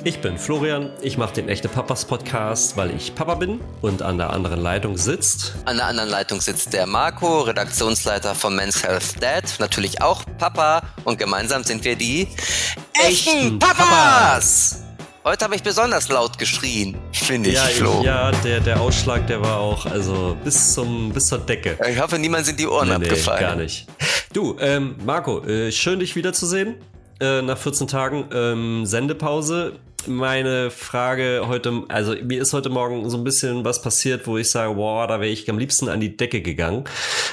Ich bin Florian, ich mache den Echte Papas Podcast, weil ich Papa bin und an der anderen Leitung sitzt. An der anderen Leitung sitzt der Marco, Redaktionsleiter von Men's Health Dad, natürlich auch Papa, und gemeinsam sind wir die Echten Papas! Heute habe ich besonders laut geschrien, finde ich, Flo. Ja, der Ausschlag, der war auch bis zur Decke. Ich hoffe, niemand sind die Ohren abgefallen. Nee, gar nicht. Du, Marco, schön dich wiederzusehen. Nach 14 Tagen Sendepause. Meine Frage heute, also mir ist heute Morgen so ein bisschen was passiert, wo ich sage, boah, da wäre ich am liebsten an die Decke gegangen.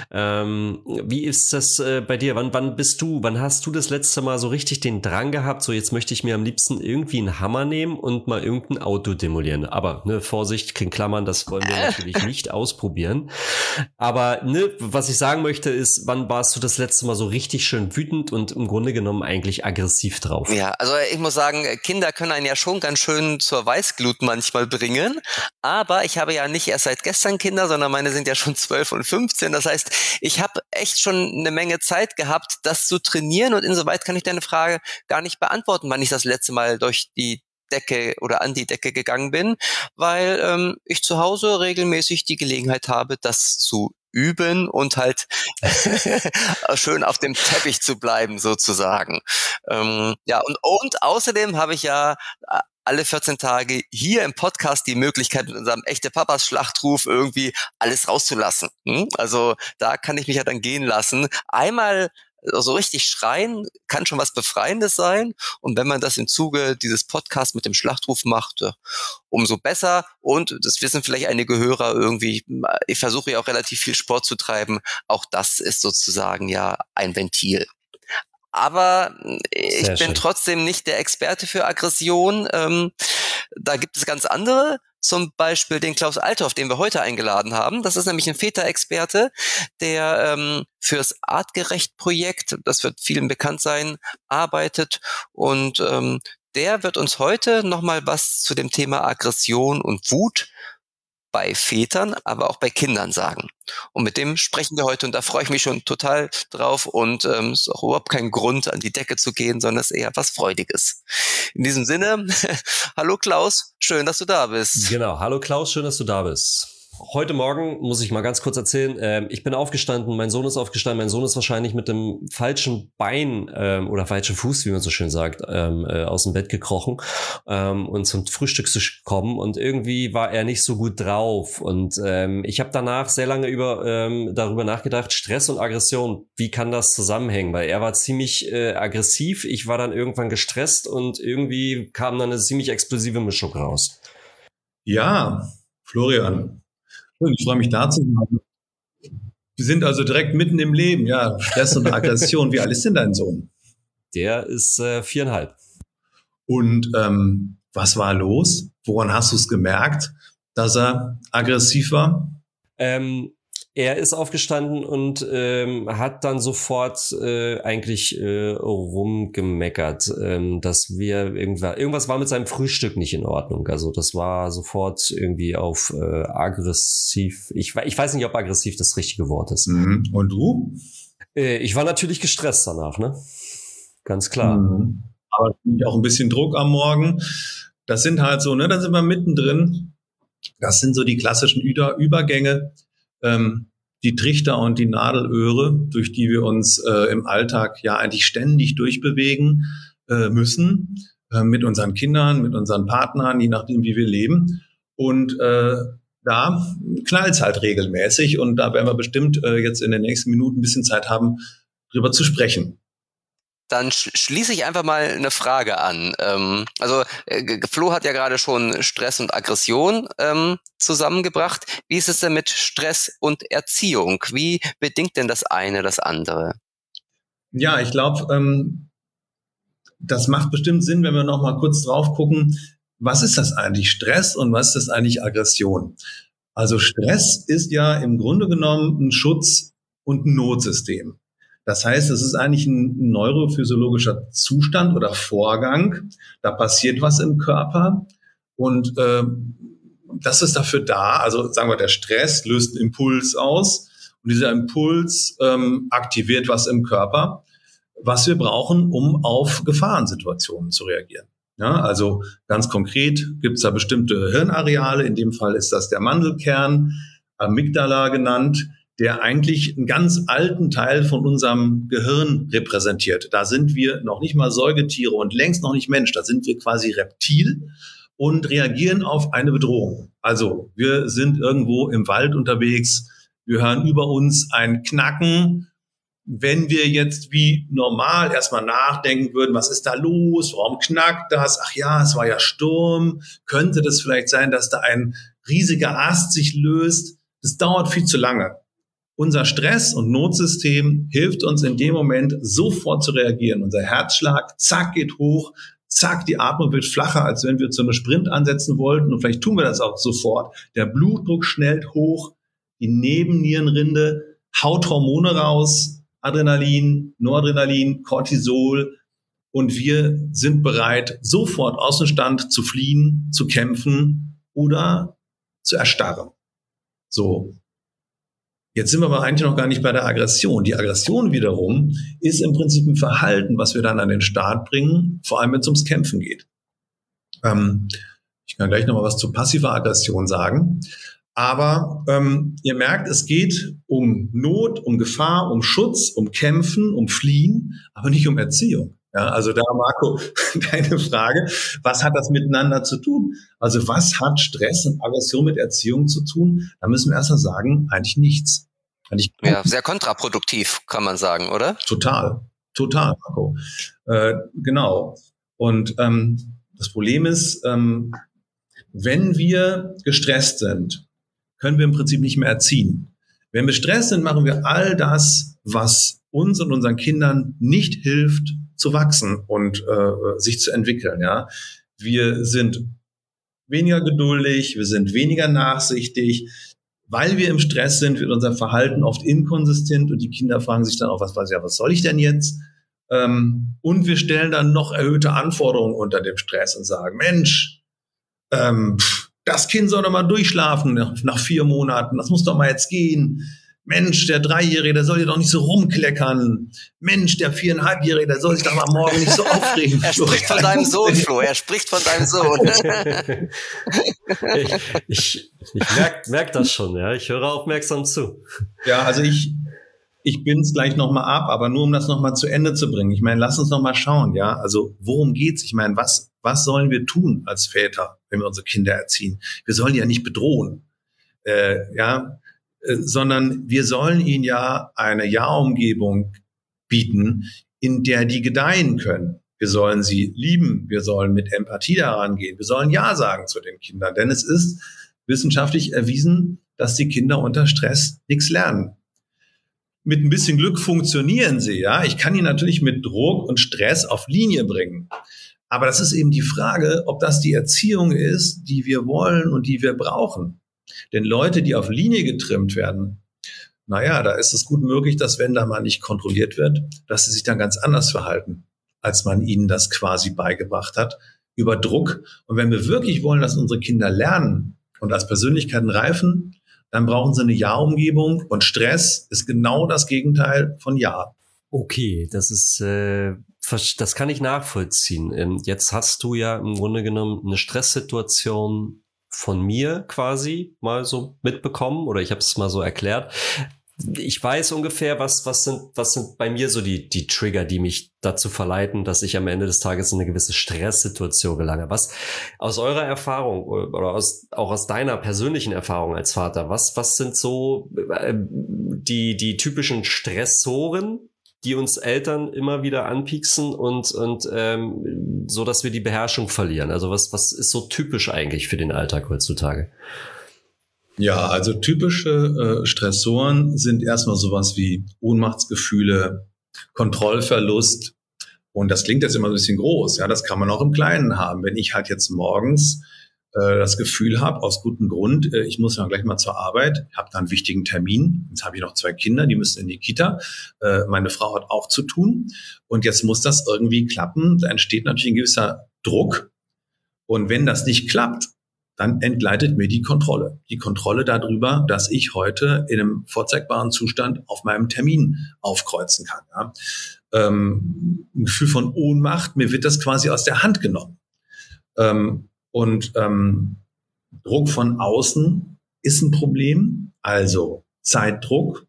Wie ist das bei dir? Wann hast du das letzte Mal so richtig den Drang gehabt, so jetzt möchte ich mir am liebsten irgendwie einen Hammer nehmen und mal irgendein Auto demolieren? Aber, Vorsicht, in Klammern, das wollen wir natürlich nicht ausprobieren. Aber, was ich sagen möchte ist, wann warst du das letzte Mal so richtig schön wütend und im Grunde genommen eigentlich aggressiv drauf? Ja, also ich muss sagen, Kinder können einen ja schon ganz schön zur Weißglut manchmal bringen, aber ich habe ja nicht erst seit gestern Kinder, sondern meine sind ja schon 12 und 15, das heißt, ich habe echt schon eine Menge Zeit gehabt, das zu trainieren, und insoweit kann ich deine Frage gar nicht beantworten, wann ich das letzte Mal durch die Decke oder an die Decke gegangen bin, weil ich zu Hause regelmäßig die Gelegenheit habe, das zu üben und halt schön auf dem Teppich zu bleiben sozusagen. Und außerdem habe ich ja alle 14 Tage hier im Podcast die Möglichkeit, mit unserem Echte Papas Schlachtruf irgendwie alles rauszulassen. Also da kann ich mich ja dann gehen lassen. Einmal so richtig schreien kann schon was Befreiendes sein. Und wenn man das im Zuge dieses Podcasts mit dem Schlachtruf macht, umso besser. Und das wissen vielleicht einige Hörer irgendwie, ich versuche ja auch relativ viel Sport zu treiben. Auch das ist sozusagen ja ein Ventil. Aber ich bin trotzdem nicht der Experte für Aggression. Da gibt es ganz andere. Zum Beispiel den Klaus Althoff, den wir heute eingeladen haben. Das ist nämlich ein Väter-Experte, der fürs Artgerecht-Projekt, das wird vielen bekannt sein, arbeitet. Und der wird uns heute nochmal was zu dem Thema Aggression und Wut bei Vätern, aber auch bei Kindern sagen. Und mit dem sprechen wir heute, und da freue ich mich schon total drauf, und es ist auch überhaupt kein Grund, an die Decke zu gehen, sondern es ist eher was Freudiges. In diesem Sinne, hallo Klaus, schön, dass du da bist. Genau, hallo Klaus, schön, dass du da bist. Heute Morgen muss ich mal ganz kurz erzählen, ich bin aufgestanden, mein Sohn ist aufgestanden, mein Sohn ist wahrscheinlich mit dem falschen Bein oder falschen Fuß, wie man so schön sagt, aus dem Bett gekrochen und zum Frühstück zu kommen, und irgendwie war er nicht so gut drauf, und ich habe danach sehr lange darüber nachgedacht, Stress und Aggression, wie kann das zusammenhängen, weil er war ziemlich aggressiv, ich war dann irgendwann gestresst und irgendwie kam dann eine ziemlich explosive Mischung raus. Ja, Florian, ich freue mich, da zu sein. Wir sind also direkt mitten im Leben, ja, Stress und Aggression. Wie alt ist denn dein Sohn? Der ist 4,5. Und was war los? Woran hast du es gemerkt, dass er aggressiv war? Er ist aufgestanden und hat dann sofort eigentlich rumgemeckert, dass wir irgendwas war mit seinem Frühstück nicht in Ordnung. Also das war sofort irgendwie auf aggressiv. Ich weiß nicht, ob aggressiv das richtige Wort ist. Mhm. Und du? Ich war natürlich gestresst danach, ne? Ganz klar. Mhm. Aber auch ein bisschen Druck am Morgen. Das sind halt so, da sind wir mittendrin. Das sind so die klassischen Übergänge. Die Trichter und die Nadelöhre, durch die wir uns im Alltag ja eigentlich ständig durchbewegen müssen, mit unseren Kindern, mit unseren Partnern, je nachdem, wie wir leben. Und da knallt es halt regelmäßig, und da werden wir bestimmt jetzt in den nächsten Minuten ein bisschen Zeit haben, drüber zu sprechen. Dann schließe ich einfach mal eine Frage an. Flo hat ja gerade schon Stress und Aggression zusammengebracht. Wie ist es denn mit Stress und Erziehung? Wie bedingt denn das eine das andere? Ja, ich glaube, das macht bestimmt Sinn, wenn wir noch mal kurz drauf gucken, was ist das eigentlich Stress und was ist das eigentlich Aggression? Also Stress ist ja im Grunde genommen ein Schutz- und ein Notsystem. Das heißt, es ist eigentlich ein neurophysiologischer Zustand oder Vorgang. Da passiert was im Körper, und das ist dafür da. Also sagen wir, der Stress löst einen Impuls aus, und dieser Impuls aktiviert was im Körper, was wir brauchen, um auf Gefahrensituationen zu reagieren. Ja, also ganz konkret gibt es da bestimmte Hirnareale, in dem Fall ist das der Mandelkern, Amygdala genannt, der eigentlich einen ganz alten Teil von unserem Gehirn repräsentiert. Da sind wir noch nicht mal Säugetiere und längst noch nicht Mensch, da sind wir quasi Reptil und reagieren auf eine Bedrohung. Also wir sind irgendwo im Wald unterwegs, wir hören über uns ein Knacken. Wenn wir jetzt wie normal erstmal nachdenken würden, was ist da los, warum knackt das, ach ja, es war ja Sturm, könnte das vielleicht sein, dass da ein riesiger Ast sich löst, das dauert viel zu lange. Unser Stress- und Notsystem hilft uns in dem Moment sofort zu reagieren. Unser Herzschlag, zack, geht hoch, zack, die Atmung wird flacher, als wenn wir zu einem Sprint ansetzen wollten. Und vielleicht tun wir das auch sofort. Der Blutdruck schnellt hoch, die Nebennierenrinde haut Hormone raus, Adrenalin, Noradrenalin, Cortisol. Und wir sind bereit, sofort aus dem Stand zu fliehen, zu kämpfen oder zu erstarren. So. Jetzt sind wir aber eigentlich noch gar nicht bei der Aggression. Die Aggression wiederum ist im Prinzip ein Verhalten, was wir dann an den Start bringen, vor allem wenn es ums Kämpfen geht. Ich kann gleich noch mal was zu passiver Aggression sagen. Aber ihr merkt, es geht um Not, um Gefahr, um Schutz, um Kämpfen, um Fliehen, aber nicht um Erziehung. Ja, also da, Marco, deine Frage, was hat das miteinander zu tun? Also was hat Stress und Aggression mit Erziehung zu tun? Da müssen wir erst mal sagen, eigentlich nichts. Ja, sehr kontraproduktiv, kann man sagen, oder? Total, Marco. Genau. Und das Problem ist, wenn wir gestresst sind, können wir im Prinzip nicht mehr erziehen. Wenn wir gestresst sind, machen wir all das, was uns und unseren Kindern nicht hilft, zu wachsen und sich zu entwickeln. Ja, wir sind weniger geduldig, wir sind weniger nachsichtig, weil wir im Stress sind, wird unser Verhalten oft inkonsistent und die Kinder fragen sich dann auch, was soll ich denn jetzt? Und wir stellen dann noch erhöhte Anforderungen unter dem Stress und sagen, Mensch, das Kind soll doch mal durchschlafen nach 4 Monaten, das muss doch mal jetzt gehen. Mensch, der 3-Jährige, der soll ja doch nicht so rumkleckern. Mensch, der 4,5-Jährige, der soll sich doch mal morgen nicht so aufregen. Er spricht von deinem Sohn, Flo, er spricht von deinem Sohn. Ich merk das schon, ja. Ich höre aufmerksam zu. Ja, also ich bin's gleich nochmal ab, aber nur um das nochmal zu Ende zu bringen. Ich meine, lass uns nochmal schauen, ja. Also worum geht's? Ich meine, was sollen wir tun als Väter, wenn wir unsere Kinder erziehen? Wir sollen die ja nicht bedrohen. Sondern wir sollen ihnen ja eine Ja-Umgebung bieten, in der die gedeihen können. Wir sollen sie lieben, wir sollen mit Empathie daran gehen, wir sollen Ja sagen zu den Kindern, denn es ist wissenschaftlich erwiesen, dass die Kinder unter Stress nichts lernen. Mit ein bisschen Glück funktionieren sie, ja. Ich kann ihn natürlich mit Druck und Stress auf Linie bringen. Aber das ist eben die Frage, ob das die Erziehung ist, die wir wollen und die wir brauchen. Denn Leute, die auf Linie getrimmt werden, naja, da ist es gut möglich, dass wenn da mal nicht kontrolliert wird, dass sie sich dann ganz anders verhalten, als man ihnen das quasi beigebracht hat, über Druck. Und wenn wir wirklich wollen, dass unsere Kinder lernen und als Persönlichkeiten reifen, dann brauchen sie eine Ja-Umgebung und Stress ist genau das Gegenteil von Ja. Okay, das kann ich nachvollziehen. Jetzt hast du ja im Grunde genommen eine Stresssituation von mir quasi mal so mitbekommen oder ich habe es mal so erklärt. Ich weiß ungefähr, was sind bei mir so die Trigger, die mich dazu verleiten, dass ich am Ende des Tages in eine gewisse Stresssituation gelange. Was aus eurer Erfahrung oder auch aus deiner persönlichen Erfahrung als Vater, was sind so die typischen Stressoren, die uns Eltern immer wieder anpieksen und so, dass wir die Beherrschung verlieren? Also was ist so typisch eigentlich für den Alltag heutzutage? Ja, also typische Stressoren sind erstmal sowas wie Ohnmachtsgefühle, Kontrollverlust. Und das klingt jetzt immer ein bisschen groß. Ja, das kann man auch im Kleinen haben. Wenn ich halt jetzt morgens das Gefühl habe, aus gutem Grund, ich muss ja gleich mal zur Arbeit, habe da einen wichtigen Termin, jetzt habe ich noch 2 Kinder, die müssen in die Kita, meine Frau hat auch zu tun und jetzt muss das irgendwie klappen, da entsteht natürlich ein gewisser Druck und wenn das nicht klappt, dann entgleitet mir die Kontrolle darüber, dass ich heute in einem vorzeigbaren Zustand auf meinem Termin aufkreuzen kann. Ja. Ein Gefühl von Ohnmacht, mir wird das quasi aus der Hand genommen. Druck von außen ist ein Problem, also Zeitdruck,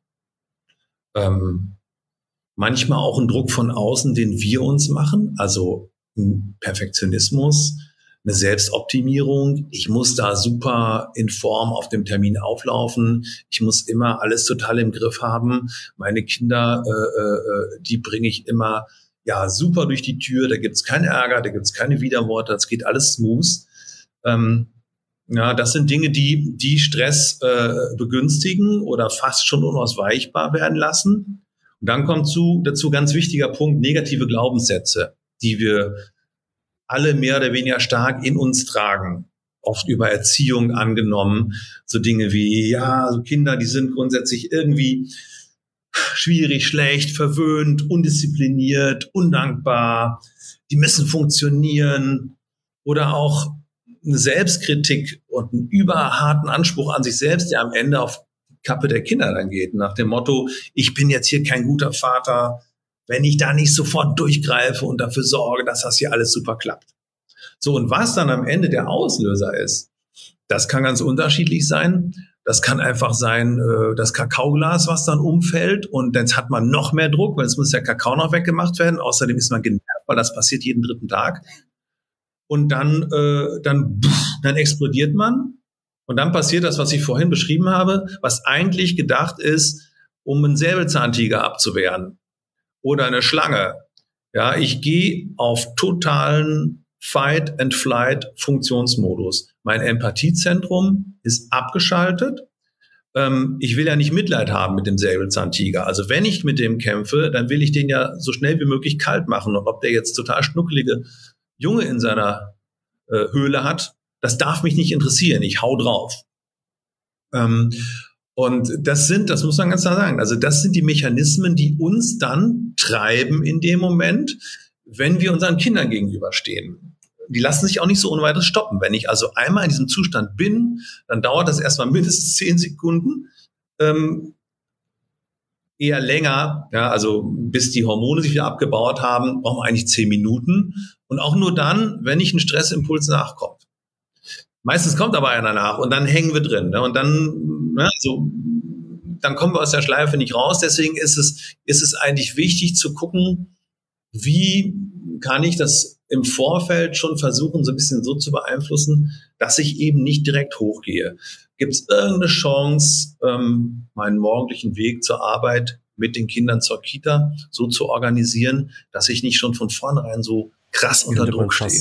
manchmal auch ein Druck von außen, den wir uns machen, also ein Perfektionismus, eine Selbstoptimierung. Ich muss da super in Form auf dem Termin auflaufen. Ich muss immer alles total im Griff haben. Meine Kinder, die bringe ich immer super durch die Tür. Da gibt's keinen Ärger, da gibt's keine Widerworte. Das geht alles smooth. Das sind Dinge, die Stress begünstigen oder fast schon unausweichbar werden lassen. Und dann kommt dazu ganz wichtiger Punkt, negative Glaubenssätze, die wir alle mehr oder weniger stark in uns tragen, oft über Erziehung angenommen. So Dinge wie, so Kinder, die sind grundsätzlich irgendwie schwierig, schlecht, verwöhnt, undiszipliniert, undankbar, die müssen funktionieren. Oder auch eine Selbstkritik und einen überharten Anspruch an sich selbst, der am Ende auf die Kappe der Kinder dann geht, nach dem Motto, ich bin jetzt hier kein guter Vater, wenn ich da nicht sofort durchgreife und dafür sorge, dass das hier alles super klappt. So, und was dann am Ende der Auslöser ist, das kann ganz unterschiedlich sein. Das kann einfach sein, das Kakaoglas, was dann umfällt, und jetzt hat man noch mehr Druck, weil es muss der Kakao noch weggemacht werden. Außerdem ist man genervt, weil das passiert jeden 3. Tag. Und dann explodiert man. Und dann passiert das, was ich vorhin beschrieben habe, was eigentlich gedacht ist, um einen Säbelzahntiger abzuwehren. Oder eine Schlange. Ja, ich gehe auf totalen Fight-and-Flight-Funktionsmodus. Mein Empathiezentrum ist abgeschaltet. Ich will ja nicht Mitleid haben mit dem Säbelzahntiger. Also wenn ich mit dem kämpfe, dann will ich den ja so schnell wie möglich kalt machen. Und ob der jetzt total schnuckelige Junge in seiner Höhle hat, das darf mich nicht interessieren. Ich hau drauf. Und das muss man ganz klar sagen, also das sind die Mechanismen, die uns dann treiben in dem Moment, wenn wir unseren Kindern gegenüberstehen. Die lassen sich auch nicht so ohne weiteres stoppen. Wenn ich also einmal in diesem Zustand bin, dann dauert das erstmal mindestens 10 Sekunden, eher länger, also bis die Hormone sich wieder abgebaut haben, brauchen wir eigentlich 10 Minuten. Und auch nur dann, wenn nicht ein Stressimpuls nachkommt. Meistens kommt aber einer nach und dann hängen wir drin. Ne? Und dann, dann kommen wir aus der Schleife nicht raus. Deswegen ist es eigentlich wichtig zu gucken, wie kann ich das im Vorfeld schon versuchen, so ein bisschen so zu beeinflussen, dass ich eben nicht direkt hochgehe. Gibt es irgendeine Chance, meinen morgendlichen Weg zur Arbeit mit den Kindern zur Kita so zu organisieren, dass ich nicht schon von vornherein so krass unter Druck stehe?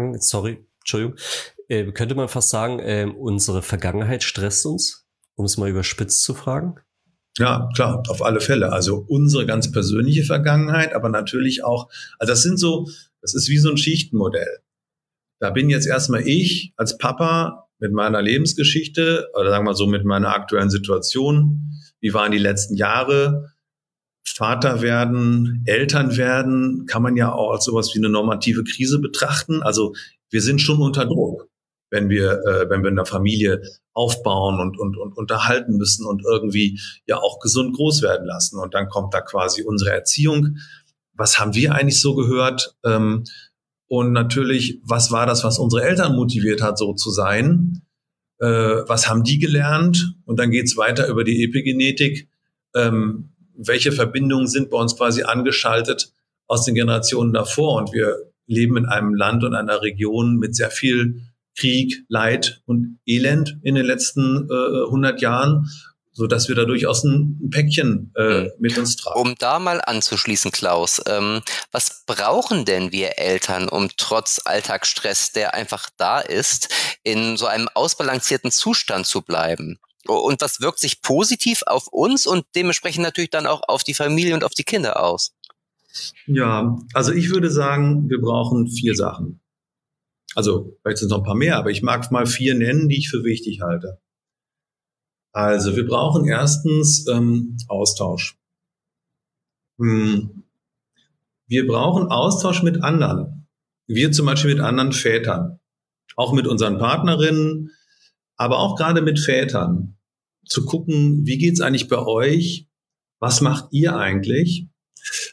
Könnte man fast sagen, unsere Vergangenheit stresst uns, um es mal überspitzt zu fragen? Ja, klar, auf alle Fälle. Also unsere ganz persönliche Vergangenheit, aber natürlich auch, also das ist wie so ein Schichtenmodell. Da bin jetzt erstmal ich als Papa mit meiner Lebensgeschichte, oder sagen wir so mit meiner aktuellen Situation. Wie waren die letzten Jahre? Vater werden, Eltern werden, kann man ja auch als sowas wie eine normative Krise betrachten. Also wir sind schon unter Druck, wenn wir in der Familie aufbauen und unterhalten müssen und irgendwie ja auch gesund groß werden lassen. Und dann kommt da quasi unsere Erziehung. Was haben wir eigentlich so gehört? Und natürlich, was war das, was unsere Eltern motiviert hat, so zu sein? Was haben die gelernt? Und dann geht's weiter über die Epigenetik. Welche Verbindungen sind bei uns quasi angeschaltet aus den Generationen davor? Und wir leben in einem Land und einer Region mit sehr viel Krieg, Leid und Elend in den letzten 100 Jahren, so dass wir da durchaus ein Päckchen mit uns tragen. Um da mal anzuschließen, Klaus, was brauchen denn wir Eltern, um trotz Alltagsstress, der einfach da ist, in so einem ausbalancierten Zustand zu bleiben? Und was wirkt sich positiv auf uns und dementsprechend natürlich dann auch auf die Familie und auf die Kinder aus? Ja, also ich würde sagen, wir brauchen 4 Sachen. Also vielleicht sind es noch ein paar mehr, aber ich mag mal 4 nennen, die ich für wichtig halte. Also wir brauchen erstens Austausch. Wir brauchen Austausch mit anderen. Wir zum Beispiel mit anderen Vätern. Auch mit unseren Partnerinnen, aber auch gerade mit Vätern. Zu gucken, wie geht's eigentlich bei euch? Was macht ihr eigentlich?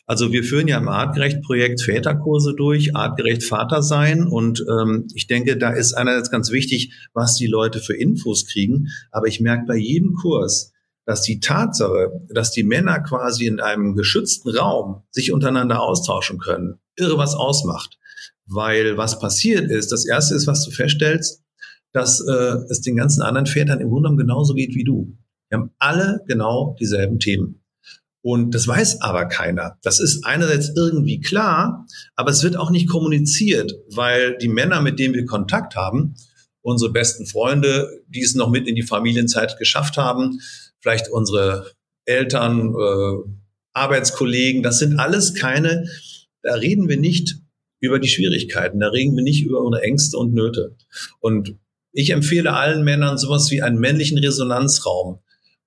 Also wir führen ja im Artgerecht-Projekt Väterkurse durch, artgerecht Vater sein. Und ich denke, da ist einerseits ganz wichtig, was die Leute für Infos kriegen. Aber ich merke bei jedem Kurs, dass die Tatsache, dass die Männer quasi in einem geschützten Raum sich untereinander austauschen können, irre was ausmacht. Weil was passiert ist, das Erste ist, was du feststellst, dass es den ganzen anderen Vätern im Grunde genommen genauso geht wie du. Wir haben alle genau dieselben Themen. Und das weiß aber keiner. Das ist einerseits irgendwie klar, aber es wird auch nicht kommuniziert, weil die Männer, mit denen wir Kontakt haben, unsere besten Freunde, die es noch mit in die Familienzeit geschafft haben, vielleicht unsere Eltern, Arbeitskollegen, das sind alles keine, da reden wir nicht über die Schwierigkeiten, da reden wir nicht über unsere Ängste und Nöte. Und ich empfehle allen Männern sowas wie einen männlichen Resonanzraum,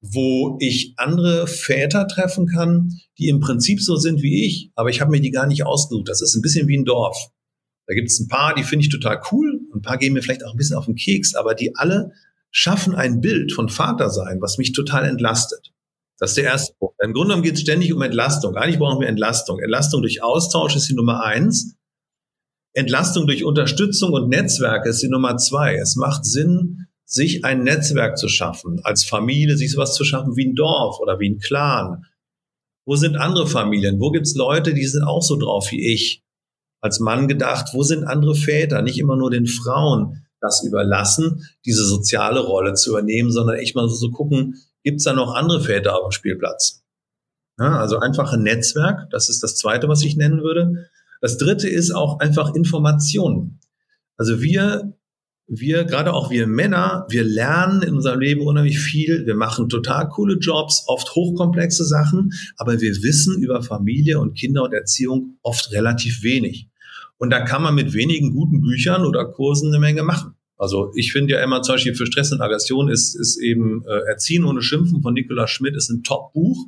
wo ich andere Väter treffen kann, die im Prinzip so sind wie ich, aber ich habe mir die gar nicht ausgesucht. Das ist ein bisschen wie ein Dorf. Da gibt es ein paar, die finde ich total cool, ein paar gehen mir vielleicht auch ein bisschen auf den Keks, aber die alle schaffen ein Bild von Vatersein, was mich total entlastet. Das ist der erste Punkt. Im Grunde genommen geht es ständig um Entlastung. Eigentlich brauchen wir Entlastung. Entlastung durch Austausch ist die Nummer 1. Entlastung durch Unterstützung und Netzwerke ist die Nummer 2. Es macht Sinn, sich ein Netzwerk zu schaffen, als Familie sich sowas zu schaffen wie ein Dorf oder wie ein Clan. Wo sind andere Familien? Wo gibt's Leute, die sind auch so drauf wie ich? Als Mann gedacht, wo sind andere Väter? Nicht immer nur den Frauen das überlassen, diese soziale Rolle zu übernehmen, sondern echt mal so gucken, gibt's da noch andere Väter auf dem Spielplatz? Ja, also einfach ein Netzwerk, das ist das Zweite, was ich nennen würde. Das Dritte ist auch einfach Informationen. Also wir, gerade auch wir Männer, wir lernen in unserem Leben unheimlich viel. Wir machen total coole Jobs, oft hochkomplexe Sachen, aber wir wissen über Familie und Kinder und Erziehung oft relativ wenig. Und da kann man mit wenigen guten Büchern oder Kursen eine Menge machen. Also ich finde ja immer zum Beispiel für Stress und Aggression ist eben Erziehen ohne Schimpfen von Nicola Schmidt ist ein Top-Buch.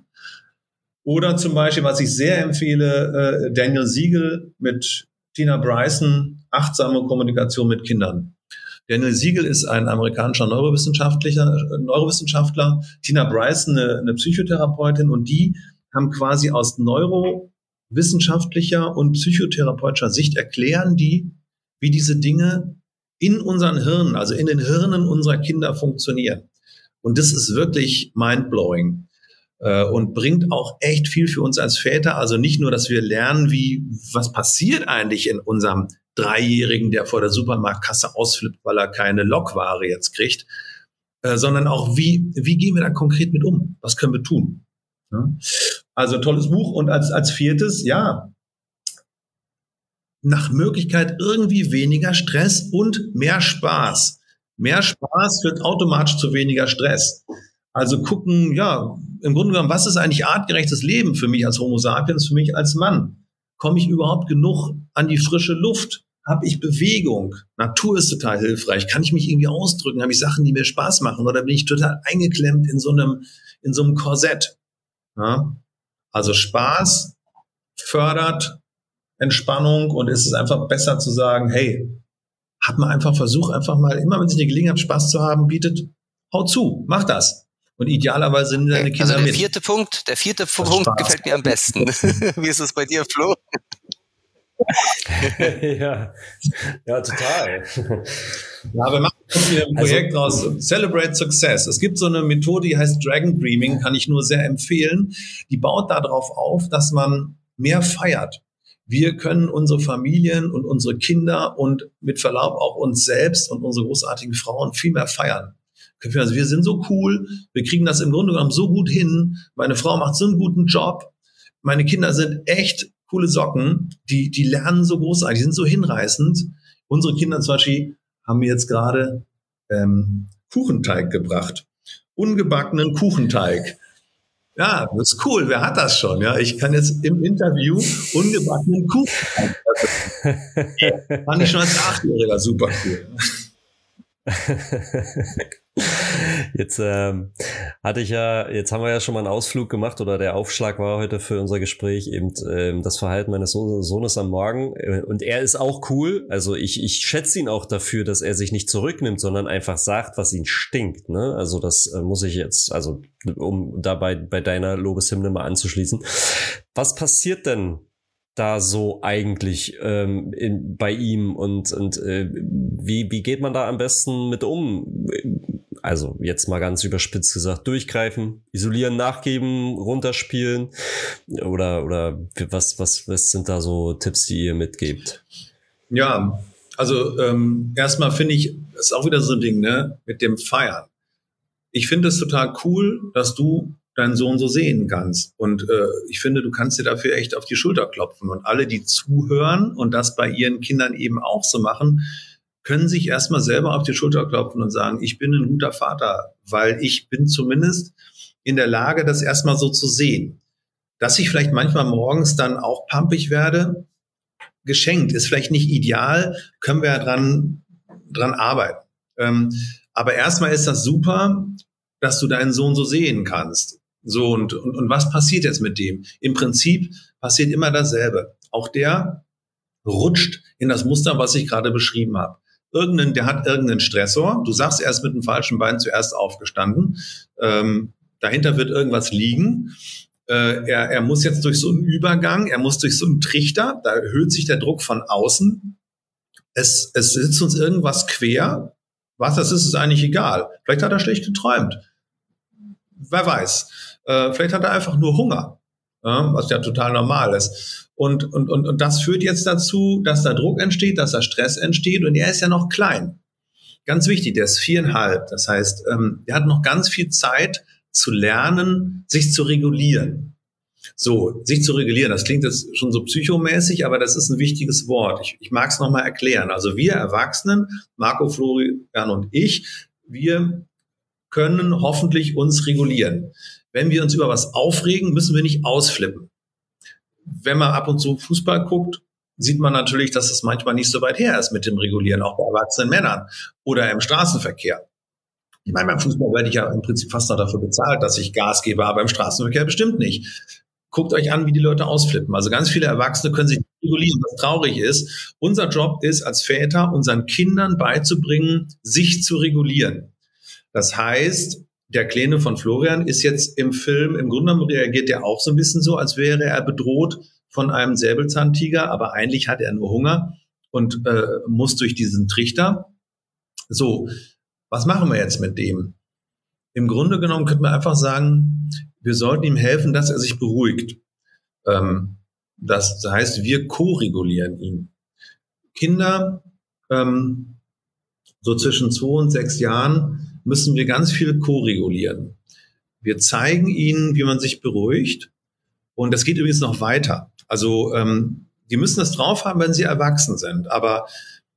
Oder zum Beispiel, was ich sehr empfehle, Daniel Siegel mit Tina Bryson, achtsame Kommunikation mit Kindern. Daniel Siegel ist ein amerikanischer Neurowissenschaftler, Tina Bryson eine Psychotherapeutin und die haben quasi aus neurowissenschaftlicher und psychotherapeutischer Sicht erklären die, wie diese Dinge in unseren Hirnen, also in den Hirnen unserer Kinder funktionieren. Und das ist wirklich mindblowing und bringt auch echt viel für uns als Väter. Also nicht nur, dass wir lernen, was passiert eigentlich in unserem Dreijährigen, der vor der Supermarktkasse ausflippt, weil er keine Lockware jetzt kriegt, sondern auch, wie gehen wir da konkret mit um? Was können wir tun? Ja? Also tolles Buch. Und als viertes, ja, nach Möglichkeit irgendwie weniger Stress und mehr Spaß. Mehr Spaß führt automatisch zu weniger Stress. Also gucken, ja, im Grunde genommen, was ist eigentlich artgerechtes Leben für mich als Homo sapiens, für mich als Mann? Komme ich überhaupt genug an die frische Luft? Habe ich Bewegung? Natur ist total hilfreich. Kann ich mich irgendwie ausdrücken? Habe ich Sachen, die mir Spaß machen? Oder bin ich total eingeklemmt in so einem Korsett? Ja? Also Spaß fördert Entspannung und ist es einfach besser zu sagen, hey, versuch einfach mal, immer wenn sich eine Gelegenheit Spaß zu haben bietet, hau zu, mach das. Und idealerweise sind deine Kinder also mit. Der vierte Punkt gefällt mir am besten. Wie ist es bei dir, Flo? ja, total. Ja, wir machen hier ein Projekt raus. Celebrate Success. Es gibt so eine Methode, die heißt Dragon Dreaming, kann ich nur sehr empfehlen. Die baut darauf auf, dass man mehr feiert. Wir können unsere Familien und unsere Kinder und mit Verlaub auch uns selbst und unsere großartigen Frauen viel mehr feiern. Also wir sind so cool, wir kriegen das im Grunde genommen so gut hin, meine Frau macht so einen guten Job, meine Kinder sind echt coole Socken, die lernen so großartig, die sind so hinreißend. Unsere Kinder zum Beispiel haben mir jetzt gerade Kuchenteig gebracht, ungebackenen Kuchenteig. Ja, das ist cool. Wer hat das schon? Ja, ich kann jetzt im Interview ungebackenen Kuchenteig. Fand ich schon als 8-Jähriger super cool. Jetzt jetzt haben wir ja schon mal einen Ausflug gemacht oder der Aufschlag war heute für unser Gespräch eben das Verhalten meines Sohnes am Morgen und er ist auch cool, also ich schätze ihn auch dafür, dass er sich nicht zurücknimmt, sondern einfach sagt, was ihn stinkt, ne? Also das muss ich jetzt, also um dabei bei deiner Lobeshymne mal anzuschließen. Was passiert denn da so eigentlich bei ihm und wie geht man da am besten mit um? Also jetzt mal ganz überspitzt gesagt, durchgreifen, isolieren, nachgeben, runterspielen oder was sind da so Tipps, die ihr mitgebt? Ja, also erstmal finde ich, das ist auch wieder so ein Ding, ne, mit dem Feiern. Ich finde es total cool, dass du deinen Sohn so sehen kannst. Und ich finde, du kannst dir dafür echt auf die Schulter klopfen. Und alle, die zuhören und das bei ihren Kindern eben auch so machen, können sich erstmal selber auf die Schulter klopfen und sagen, ich bin ein guter Vater, weil ich bin zumindest in der Lage, das erstmal so zu sehen. Dass ich vielleicht manchmal morgens dann auch pampig werde, geschenkt, ist vielleicht nicht ideal, können wir ja dran arbeiten. Aber erstmal ist das super, dass du deinen Sohn so sehen kannst. So, und was passiert jetzt mit dem? Im Prinzip passiert immer dasselbe. Auch der rutscht in das Muster, was ich gerade beschrieben habe. Der hat irgendeinen Stressor. Du sagst, er ist mit dem falschen Bein zuerst aufgestanden. Dahinter wird irgendwas liegen. Er muss jetzt durch so einen Übergang, er muss durch so einen Trichter, da erhöht sich der Druck von außen. Es sitzt uns irgendwas quer. Was das ist eigentlich egal. Vielleicht hat er schlecht geträumt. Wer weiß. Vielleicht hat er einfach nur Hunger, was ja total normal ist. Und das führt jetzt dazu, dass da Druck entsteht, dass da Stress entsteht und er ist ja noch klein. Ganz wichtig, der ist 4,5. Das heißt, er hat noch ganz viel Zeit zu lernen, sich zu regulieren. So, sich zu regulieren, das klingt jetzt schon so psychomäßig, aber das ist ein wichtiges Wort. Ich mag es nochmal erklären. Also wir Erwachsenen, Marco, Florian und ich, wir können hoffentlich uns regulieren. Wenn wir uns über was aufregen, müssen wir nicht ausflippen. Wenn man ab und zu Fußball guckt, sieht man natürlich, dass es manchmal nicht so weit her ist mit dem Regulieren, auch bei erwachsenen Männern oder im Straßenverkehr. Ich meine, beim Fußball werde ich ja im Prinzip fast noch dafür bezahlt, dass ich Gas gebe, aber im Straßenverkehr bestimmt nicht. Guckt euch an, wie die Leute ausflippen. Also ganz viele Erwachsene können sich nicht regulieren, was traurig ist. Unser Job ist als Väter, unseren Kindern beizubringen, sich zu regulieren. Das heißt, der Kleine von Florian ist jetzt im Film, im Grunde genommen reagiert er auch so ein bisschen so, als wäre er bedroht von einem Säbelzahntiger, aber eigentlich hat er nur Hunger und muss durch diesen Trichter. So, was machen wir jetzt mit dem? Im Grunde genommen könnte man einfach sagen, wir sollten ihm helfen, dass er sich beruhigt. Das heißt, wir ko-regulieren ihn. Kinder, so zwischen 2 und 6 Jahren, müssen wir ganz viel ko-regulieren. Wir zeigen ihnen, wie man sich beruhigt. Und das geht übrigens noch weiter. Also die müssen das drauf haben, wenn sie erwachsen sind. Aber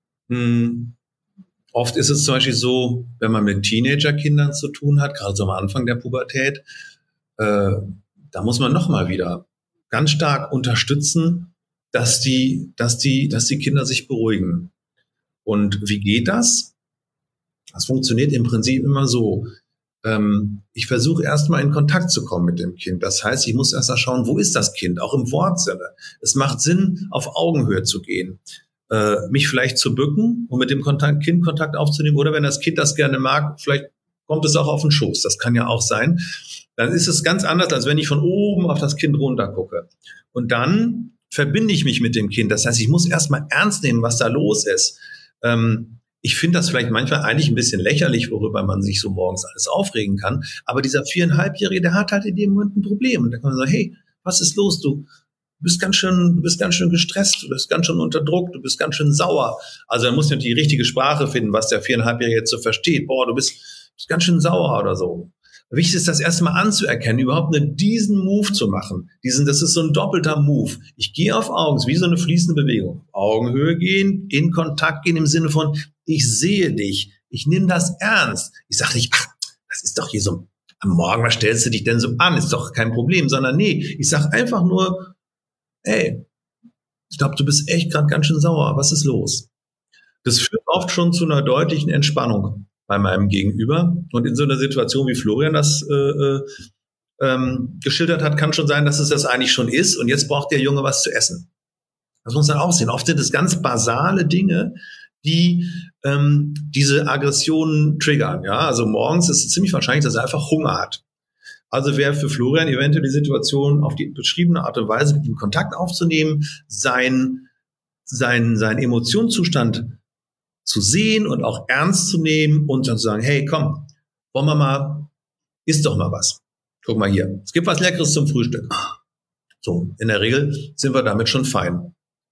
oft ist es zum Beispiel so, wenn man mit Teenagerkindern zu tun hat, gerade so am Anfang der Pubertät, da muss man nochmal wieder ganz stark unterstützen, dass die Kinder sich beruhigen. Und wie geht das? Das funktioniert im Prinzip immer so. Ich versuche erstmal in Kontakt zu kommen mit dem Kind. Das heißt, ich muss erst mal schauen, wo ist das Kind? Auch im Wortsinne. Es macht Sinn, auf Augenhöhe zu gehen. Mich vielleicht zu bücken und mit dem Kind Kontakt aufzunehmen. Oder wenn das Kind das gerne mag, vielleicht kommt es auch auf den Schoß. Das kann ja auch sein. Dann ist es ganz anders, als wenn ich von oben auf das Kind runter gucke. Und dann verbinde ich mich mit dem Kind. Das heißt, ich muss erstmal ernst nehmen, was da los ist. Ich finde das vielleicht manchmal eigentlich ein bisschen lächerlich, worüber man sich so morgens alles aufregen kann. Aber dieser 4,5-Jährige, der hat halt in dem Moment ein Problem. Und da kann man sagen, hey, was ist los? Du bist ganz schön gestresst, du bist ganz schön unter Druck, du bist ganz schön sauer. Also da muss man die richtige Sprache finden, was der 4,5-Jährige jetzt so versteht. Boah, du bist ganz schön sauer oder so. Wichtig ist, das erstmal anzuerkennen, überhaupt diesen Move zu machen. Das ist so ein doppelter Move. Ich gehe auf Augen, wie so eine fließende Bewegung. Augenhöhe gehen, in Kontakt gehen im Sinne von, ich sehe dich, ich nehme das ernst. Ich sage nicht, ach, das ist doch hier so, am Morgen, was stellst du dich denn so an? Ist doch kein Problem, sondern nee, ich sage einfach nur, ey, ich glaube, du bist echt gerade ganz schön sauer, was ist los? Das führt oft schon zu einer deutlichen Entspannung bei meinem Gegenüber. Und in so einer Situation, wie Florian das geschildert hat, kann schon sein, dass es das eigentlich schon ist. Und jetzt braucht der Junge was zu essen. Das muss man auch sehen. Oft sind es ganz basale Dinge, die diese Aggressionen triggern. Ja, also morgens ist es ziemlich wahrscheinlich, dass er einfach Hunger hat. Also wäre für Florian eventuell die Situation, auf die beschriebene Art und Weise mit ihm Kontakt aufzunehmen, seinen Emotionszustand zu sehen und auch ernst zu nehmen und dann zu sagen, hey, komm, wollen wir mal, isst doch mal was. Guck mal hier, es gibt was Leckeres zum Frühstück. So, in der Regel sind wir damit schon fein.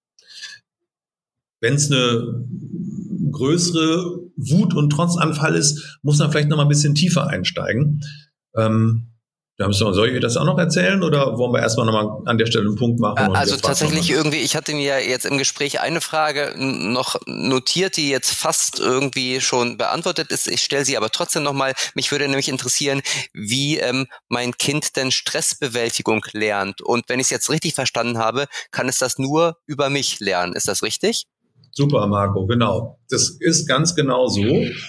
Wenn es eine größere Wut- und Trotzanfall ist, muss man vielleicht noch mal ein bisschen tiefer einsteigen. Soll ich das auch noch erzählen oder wollen wir erstmal nochmal an der Stelle einen Punkt machen? Also tatsächlich irgendwie, ich hatte mir jetzt im Gespräch eine Frage noch notiert, die jetzt fast irgendwie schon beantwortet ist. Ich stelle sie aber trotzdem nochmal. Mich würde nämlich interessieren, wie mein Kind denn Stressbewältigung lernt. Und wenn ich es jetzt richtig verstanden habe, kann es das nur über mich lernen. Ist das richtig? Super, Marco, genau. Das ist ganz genau so.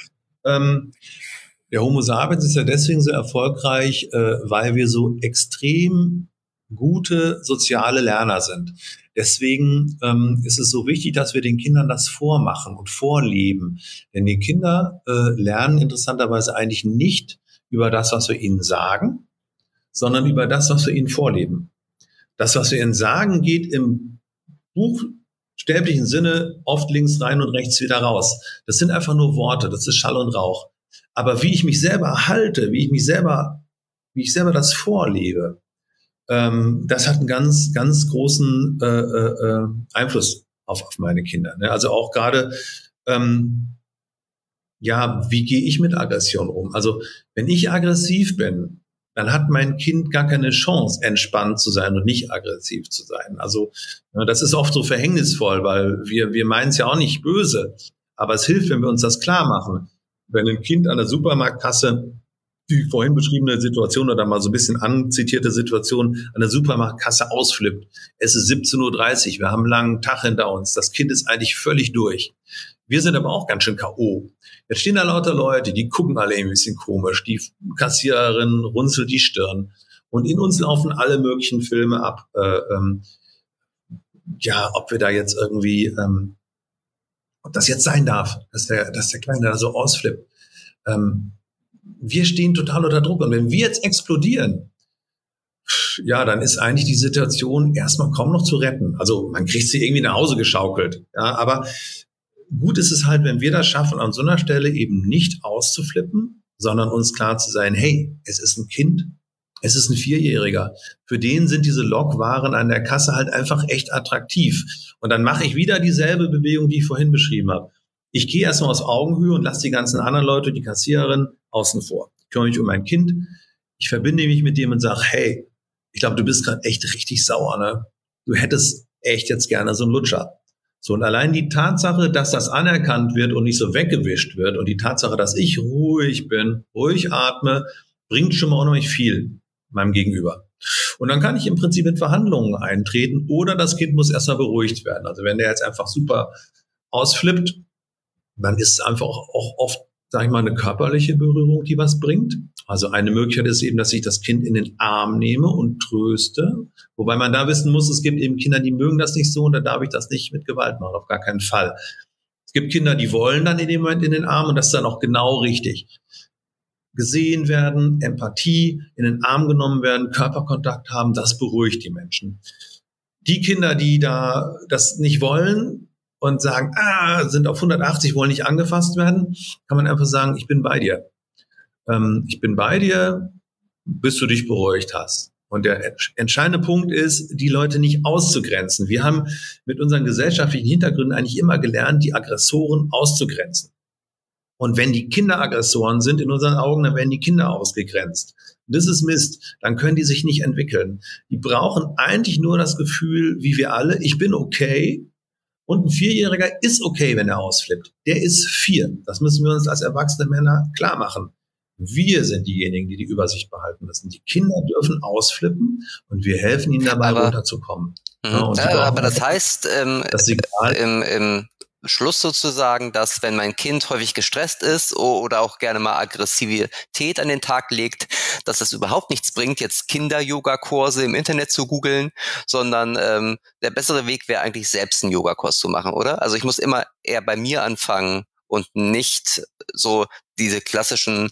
Der Homo sapiens ist ja deswegen so erfolgreich, weil wir so extrem gute soziale Lerner sind. Deswegen ist es so wichtig, dass wir den Kindern das vormachen und vorleben. Denn die Kinder lernen interessanterweise eigentlich nicht über das, was wir ihnen sagen, sondern über das, was wir ihnen vorleben. Das, was wir ihnen sagen, geht im buchstäblichen Sinne oft links rein und rechts wieder raus. Das sind einfach nur Worte, das ist Schall und Rauch. Aber wie ich mich selber halte, wie ich selber das vorlebe, das hat einen ganz, ganz großen Einfluss auf meine Kinder. Ne? Also auch gerade, wie gehe ich mit Aggression um? Also wenn ich aggressiv bin, dann hat mein Kind gar keine Chance, entspannt zu sein und nicht aggressiv zu sein. Also das ist oft so verhängnisvoll, weil wir meinen es ja auch nicht böse. Aber es hilft, wenn wir uns das klar machen. Wenn ein Kind an der Supermarktkasse, die vorhin beschriebene Situation oder mal so ein bisschen anzitierte Situation, an der Supermarktkasse ausflippt. Es ist 17:30 Uhr, wir haben einen langen Tag hinter uns. Das Kind ist eigentlich völlig durch. Wir sind aber auch ganz schön K.O. Jetzt stehen da lauter Leute, die gucken alle ein bisschen komisch. Die Kassiererin runzelt die Stirn. Und in uns laufen alle möglichen Filme ab. Ob wir da jetzt irgendwie... ob das jetzt sein darf, dass der Kleine da so ausflippt. Wir stehen total unter Druck. Und wenn wir jetzt explodieren, dann ist eigentlich die Situation erstmal kaum noch zu retten. Also man kriegt sie irgendwie nach Hause geschaukelt. Ja, aber gut ist es halt, wenn wir das schaffen, an so einer Stelle eben nicht auszuflippen, sondern uns klar zu sein, hey, es ist ein Kind, es ist ein Vierjähriger. Für den sind diese Lockwaren an der Kasse halt einfach echt attraktiv. Und dann mache ich wieder dieselbe Bewegung, die ich vorhin beschrieben habe. Ich gehe erstmal aus Augenhöhe und lasse die ganzen anderen Leute, die Kassiererin, außen vor. Ich kümmere mich um mein Kind. Ich verbinde mich mit dem und sage, hey, ich glaube, du bist gerade echt richtig sauer, ne? Du hättest echt jetzt gerne so einen Lutscher. So, und allein die Tatsache, dass das anerkannt wird und nicht so weggewischt wird und die Tatsache, dass ich ruhig bin, ruhig atme, bringt schon mal unheimlich viel meinem Gegenüber. Und dann kann ich im Prinzip in Verhandlungen eintreten oder das Kind muss erstmal beruhigt werden. Also wenn der jetzt einfach super ausflippt, dann ist es einfach auch oft, sage ich mal, eine körperliche Berührung, die was bringt. Also eine Möglichkeit ist eben, dass ich das Kind in den Arm nehme und tröste. Wobei man da wissen muss, es gibt eben Kinder, die mögen das nicht so und da darf ich das nicht mit Gewalt machen, auf gar keinen Fall. Es gibt Kinder, die wollen dann in dem Moment in den Arm und das ist dann auch genau richtig. Gesehen werden, Empathie, in den Arm genommen werden, Körperkontakt haben, das beruhigt die Menschen. Die Kinder, die da das nicht wollen und sagen, sind auf 180, wollen nicht angefasst werden, kann man einfach sagen, ich bin bei dir. Ich bin bei dir, bis du dich beruhigt hast. Und der entscheidende Punkt ist, die Leute nicht auszugrenzen. Wir haben mit unseren gesellschaftlichen Hintergründen eigentlich immer gelernt, die Aggressoren auszugrenzen. Und wenn die Kinder Aggressoren sind, in unseren Augen, dann werden die Kinder ausgegrenzt. Das ist Mist. Dann können die sich nicht entwickeln. Die brauchen eigentlich nur das Gefühl, wie wir alle, ich bin okay. Und ein Vierjähriger ist okay, wenn er ausflippt. Der ist 4. Das müssen wir uns als erwachsene Männer klar machen. Wir sind diejenigen, die die Übersicht behalten müssen. Die Kinder dürfen ausflippen und wir helfen ihnen dabei, runterzukommen. Ja, aber das heißt, das Signal, Schluss sozusagen, dass wenn mein Kind häufig gestresst ist oder auch gerne mal Aggressivität an den Tag legt, dass es überhaupt nichts bringt, jetzt Kinder-Yoga-Kurse im Internet zu googeln, sondern der bessere Weg wäre eigentlich selbst einen Yogakurs zu machen, oder? Also ich muss immer eher bei mir anfangen und nicht so diese klassischen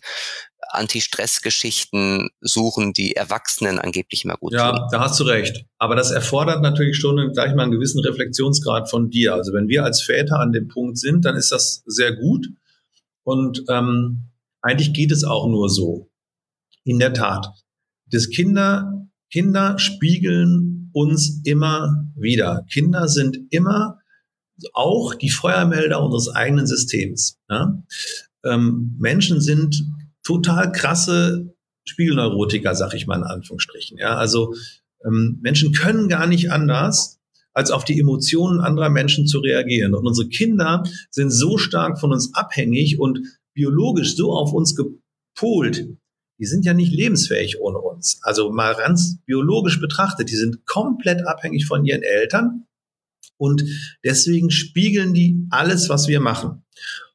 Anti-Stress-Geschichten suchen, die Erwachsenen angeblich immer gut tun. Ja, da hast du recht. Aber das erfordert natürlich schon gleich mal einen gewissen Reflexionsgrad von dir. Also wenn wir als Väter an dem Punkt sind, dann ist das sehr gut. Und eigentlich geht es auch nur so. In der Tat. Kinder spiegeln uns immer wieder. Kinder sind immer auch die Feuermelder unseres eigenen Systems. Ja? Menschen sind total krasse Spiegelneurotiker, sag ich mal in Anführungsstrichen. Ja, also Menschen können gar nicht anders, als auf die Emotionen anderer Menschen zu reagieren. Und unsere Kinder sind so stark von uns abhängig und biologisch so auf uns gepolt. Die sind ja nicht lebensfähig ohne uns. Also mal ganz biologisch betrachtet, die sind komplett abhängig von ihren Eltern und deswegen spiegeln die alles, was wir machen.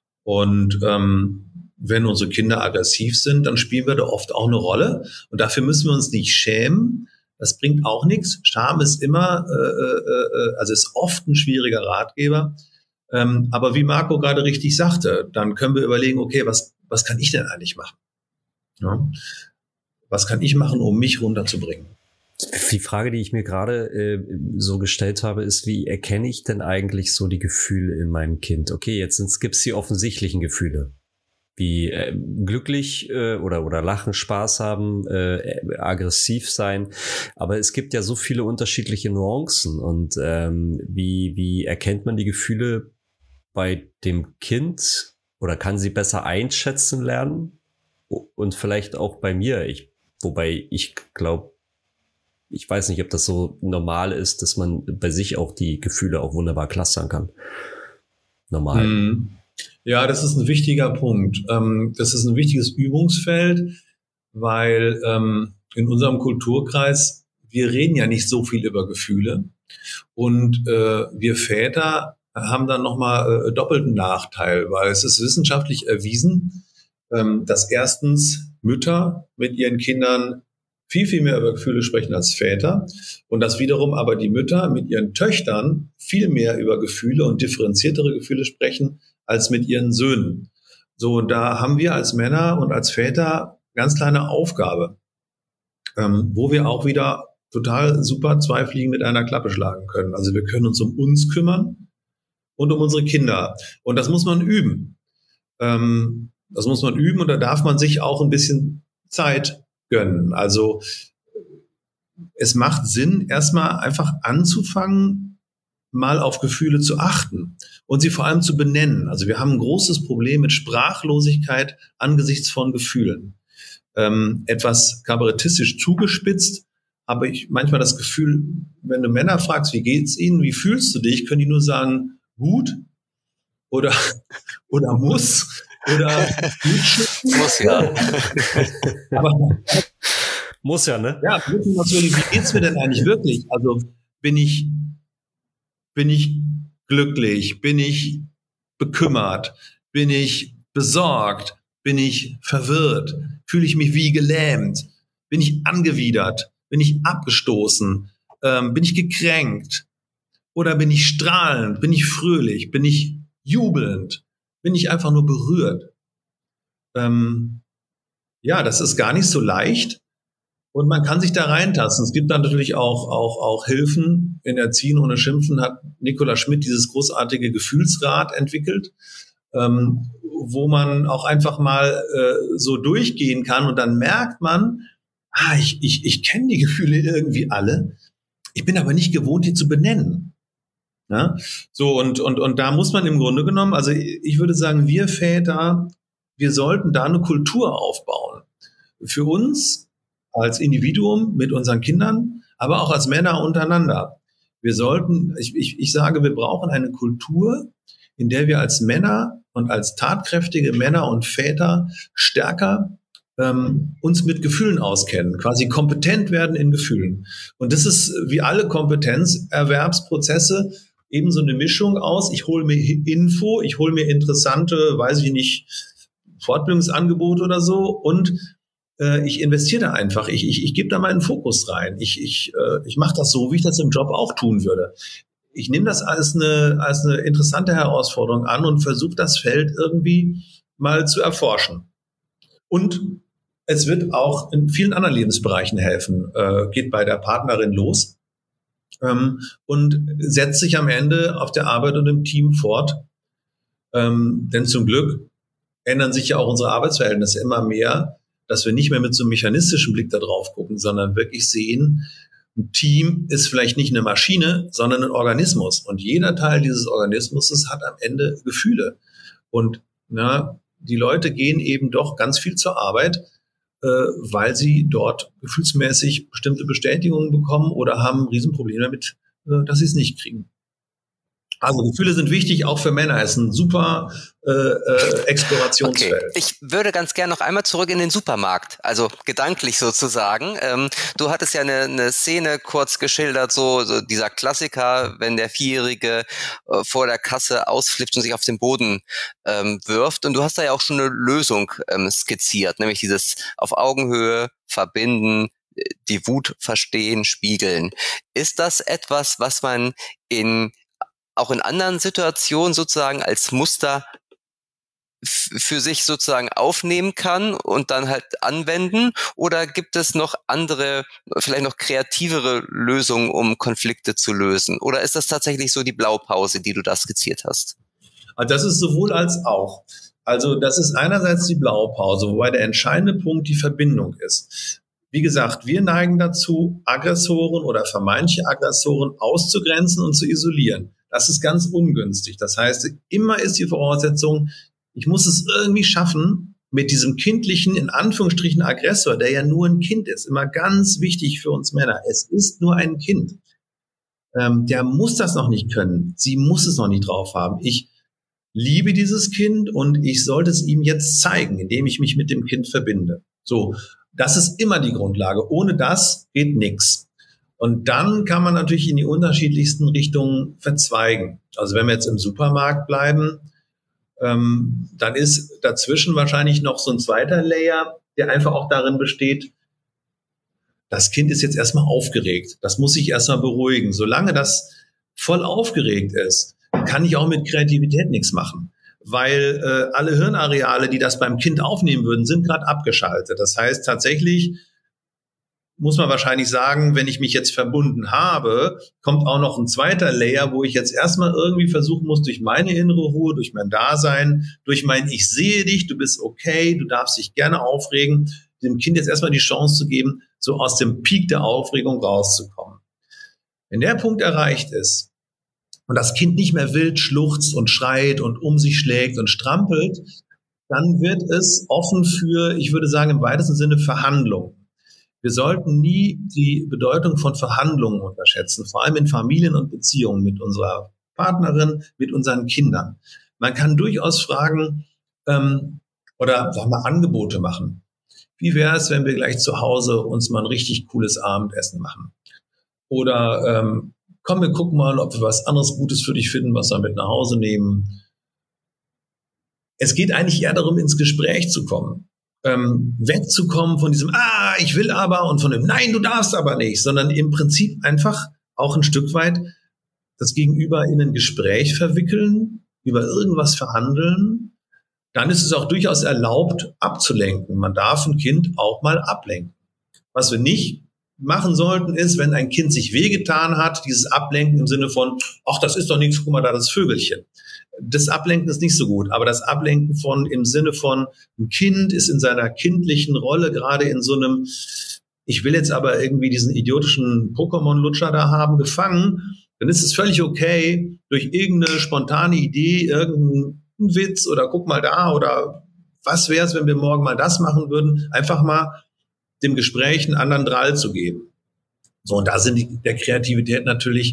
Und wenn unsere Kinder aggressiv sind, dann spielen wir da oft auch eine Rolle. Und dafür müssen wir uns nicht schämen. Das bringt auch nichts. Scham ist immer, also ist oft ein schwieriger Ratgeber. Aber wie Marco gerade richtig sagte, dann können wir überlegen, okay, was kann ich denn eigentlich machen? Ja? Was kann ich machen, um mich runterzubringen? Die Frage, die ich mir gerade so gestellt habe, ist, wie erkenne ich denn eigentlich so die Gefühle in meinem Kind? Okay, jetzt gibt's die offensichtlichen Gefühle. Wie glücklich oder lachen, Spaß haben, aggressiv sein. Aber es gibt ja so viele unterschiedliche Nuancen. Und wie erkennt man die Gefühle bei dem Kind oder kann sie besser einschätzen lernen? Und vielleicht auch bei mir. Wobei ich glaube, ich weiß nicht, ob das so normal ist, dass man bei sich auch die Gefühle auch wunderbar clustern kann. Normal. Ja, das ist ein wichtiger Punkt. Das ist ein wichtiges Übungsfeld, weil in unserem Kulturkreis, wir reden ja nicht so viel über Gefühle. Und wir Väter haben dann nochmal doppelten Nachteil, weil es ist wissenschaftlich erwiesen, dass erstens Mütter mit ihren Kindern viel, viel mehr über Gefühle sprechen als Väter und dass wiederum aber die Mütter mit ihren Töchtern viel mehr über Gefühle und differenziertere Gefühle sprechen als mit ihren Söhnen. So, da haben wir als Männer und als Väter ganz kleine Aufgabe, wo wir auch wieder total super zwei Fliegen mit einer Klappe schlagen können. Also wir können uns um uns kümmern und um unsere Kinder. Und das muss man üben. Das muss man üben und da darf man sich auch ein bisschen Zeit gönnen. Also es macht Sinn, erstmal einfach anzufangen, mal auf Gefühle zu achten und sie vor allem zu benennen. Also wir haben ein großes Problem mit Sprachlosigkeit angesichts von Gefühlen. Etwas kabarettistisch zugespitzt, habe ich manchmal das Gefühl, wenn du Männer fragst, wie geht's ihnen, wie fühlst du dich, können die nur sagen, gut oder muss oder muss ja. Aber muss ja, ne? Ja, natürlich, wie geht's mir denn eigentlich wirklich? Also bin ich glücklich? Bin ich bekümmert? Bin ich besorgt? Bin ich verwirrt? Fühle ich mich wie gelähmt? Bin ich angewidert? Bin ich abgestoßen? Bin ich gekränkt? Oder bin ich strahlend? Bin ich fröhlich? Bin ich jubelnd? Bin ich einfach nur berührt? Ja, das ist gar nicht so leicht. Und man kann sich da reintasten. Es gibt dann natürlich auch Hilfen. In Erziehen ohne Schimpfen hat Nicola Schmidt dieses großartige Gefühlsrad entwickelt, wo man auch einfach mal so durchgehen kann und dann merkt man, ich kenne die Gefühle irgendwie alle. Ich bin aber nicht gewohnt, die zu benennen. Ja? So, und da muss man im Grunde genommen, also ich würde sagen, wir Väter, wir sollten da eine Kultur aufbauen. Für uns als Individuum mit unseren Kindern, aber auch als Männer untereinander. Wir sollten, ich sage, wir brauchen eine Kultur, in der wir als Männer und als tatkräftige Männer und Väter stärker uns mit Gefühlen auskennen, quasi kompetent werden in Gefühlen. Und das ist wie alle Kompetenzerwerbsprozesse eben so eine Mischung aus, ich hole mir Info, ich hole mir interessante, weiß ich nicht, Fortbildungsangebote oder so und ich investiere da einfach, ich gebe da meinen Fokus rein. Ich mache das so, wie ich das im Job auch tun würde. Ich nehme das als eine interessante Herausforderung an und versuche das Feld irgendwie mal zu erforschen. Und es wird auch in vielen anderen Lebensbereichen helfen. Geht bei der Partnerin los und setzt sich am Ende auf der Arbeit und im Team fort. Denn zum Glück ändern sich ja auch unsere Arbeitsverhältnisse immer mehr, dass wir nicht mehr mit so einem mechanistischen Blick da drauf gucken, sondern wirklich sehen, ein Team ist vielleicht nicht eine Maschine, sondern ein Organismus. Und jeder Teil dieses Organismus hat am Ende Gefühle. Und die Leute gehen eben doch ganz viel zur Arbeit, weil sie dort gefühlsmäßig bestimmte Bestätigungen bekommen oder haben Riesenprobleme damit, dass sie es nicht kriegen. Also Gefühle sind wichtig, auch für Männer. Es ist ein super Explorationsfeld. Okay. Ich würde ganz gerne noch einmal zurück in den Supermarkt, also gedanklich sozusagen. Du hattest ja eine Szene kurz geschildert, so dieser Klassiker, wenn der Vierjährige vor der Kasse ausflippt und sich auf den Boden wirft. Und du hast da ja auch schon eine Lösung skizziert, nämlich dieses auf Augenhöhe verbinden, die Wut verstehen, spiegeln. Ist das etwas, was man auch in anderen Situationen sozusagen als Muster für sich sozusagen aufnehmen kann und dann halt anwenden? Oder gibt es noch andere, vielleicht noch kreativere Lösungen, um Konflikte zu lösen? Oder ist das tatsächlich so die Blaupause, die du da skizziert hast? Das ist sowohl als auch. Also das ist einerseits die Blaupause, wobei der entscheidende Punkt die Verbindung ist. Wie gesagt, wir neigen dazu, Aggressoren oder vermeintliche Aggressoren auszugrenzen und zu isolieren. Das ist ganz ungünstig. Das heißt, immer ist die Voraussetzung, ich muss es irgendwie schaffen, mit diesem kindlichen, in Anführungsstrichen, Aggressor, der ja nur ein Kind ist, immer ganz wichtig für uns Männer. Es ist nur ein Kind. Der muss das noch nicht können. Sie muss es noch nicht drauf haben. Ich liebe dieses Kind und ich sollte es ihm jetzt zeigen, indem ich mich mit dem Kind verbinde. So, das ist immer die Grundlage. Ohne das geht nichts. Und dann kann man natürlich in die unterschiedlichsten Richtungen verzweigen. Also wenn wir jetzt im Supermarkt bleiben, dann ist dazwischen wahrscheinlich noch so ein zweiter Layer, der einfach auch darin besteht, das Kind ist jetzt erstmal aufgeregt. Das muss sich erstmal beruhigen. Solange das voll aufgeregt ist, kann ich auch mit Kreativität nichts machen. Weil alle Hirnareale, die das beim Kind aufnehmen würden, sind gerade abgeschaltet. Das heißt tatsächlich, muss man wahrscheinlich sagen, wenn ich mich jetzt verbunden habe, kommt auch noch ein zweiter Layer, wo ich jetzt erstmal irgendwie versuchen muss, durch meine innere Ruhe, durch mein Dasein, durch mein Ich sehe dich, du bist okay, du darfst dich gerne aufregen, dem Kind jetzt erstmal die Chance zu geben, so aus dem Peak der Aufregung rauszukommen. Wenn der Punkt erreicht ist und das Kind nicht mehr wild schluchzt und schreit und um sich schlägt und strampelt, dann wird es offen für, ich würde sagen, im weitesten Sinne Verhandlungen. Wir sollten nie die Bedeutung von Verhandlungen unterschätzen, vor allem in Familien und Beziehungen mit unserer Partnerin, mit unseren Kindern. Man kann durchaus fragen oder sagen wir Angebote machen. Wie wäre es, wenn wir gleich zu Hause uns mal ein richtig cooles Abendessen machen? Oder komm, wir gucken mal, ob wir was anderes Gutes für dich finden, was wir mit nach Hause nehmen. Es geht eigentlich eher darum, ins Gespräch zu kommen. Wegzukommen von diesem ich will aber und von dem Nein, du darfst aber nicht, sondern im Prinzip einfach auch ein Stück weit das Gegenüber in ein Gespräch verwickeln, über irgendwas verhandeln. Dann ist es auch durchaus erlaubt, abzulenken. Man darf ein Kind auch mal ablenken. Was wir nicht machen sollten, ist, wenn ein Kind sich wehgetan hat, dieses Ablenken im Sinne von, ach, das ist doch nichts, guck mal da, das Vögelchen. Das Ablenken ist nicht so gut, aber das Ablenken im Sinne von, ein Kind ist in seiner kindlichen Rolle gerade in so einem, ich will jetzt aber irgendwie diesen idiotischen Pokémon-Lutscher da haben, gefangen, dann ist es völlig okay, durch irgendeine spontane Idee, irgendeinen Witz oder guck mal da oder was wäre es, wenn wir morgen mal das machen würden, einfach mal dem Gespräch einen anderen Drall zu geben. So, und da sind der Kreativität natürlich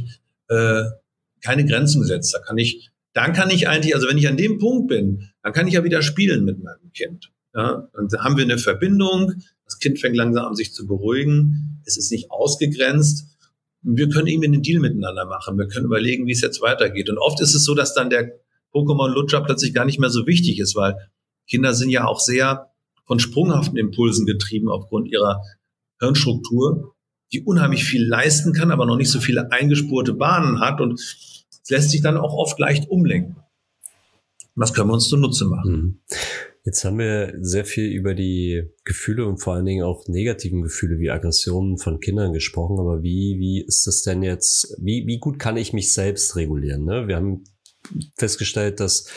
keine Grenzen gesetzt. Dann kann ich eigentlich, also wenn ich an dem Punkt bin, dann kann ich ja wieder spielen mit meinem Kind. Ja, dann haben wir eine Verbindung, das Kind fängt langsam an, sich zu beruhigen, es ist nicht ausgegrenzt. wir können irgendwie einen Deal miteinander machen. Wir können überlegen, wie es jetzt weitergeht. Und oft ist es so, dass dann der Pokémon-Lutscher plötzlich gar nicht mehr so wichtig ist, weil Kinder sind ja auch sehr von sprunghaften Impulsen getrieben aufgrund ihrer Hirnstruktur, die unheimlich viel leisten kann, aber noch nicht so viele eingespurte Bahnen hat und es lässt sich dann auch oft leicht umlenken. Was können wir uns zunutze machen? Jetzt haben wir sehr viel über die Gefühle und vor allen Dingen auch negativen Gefühle wie Aggressionen von Kindern gesprochen, aber wie ist das denn jetzt, wie gut kann ich mich selbst regulieren? Ne? Wir haben festgestellt, dass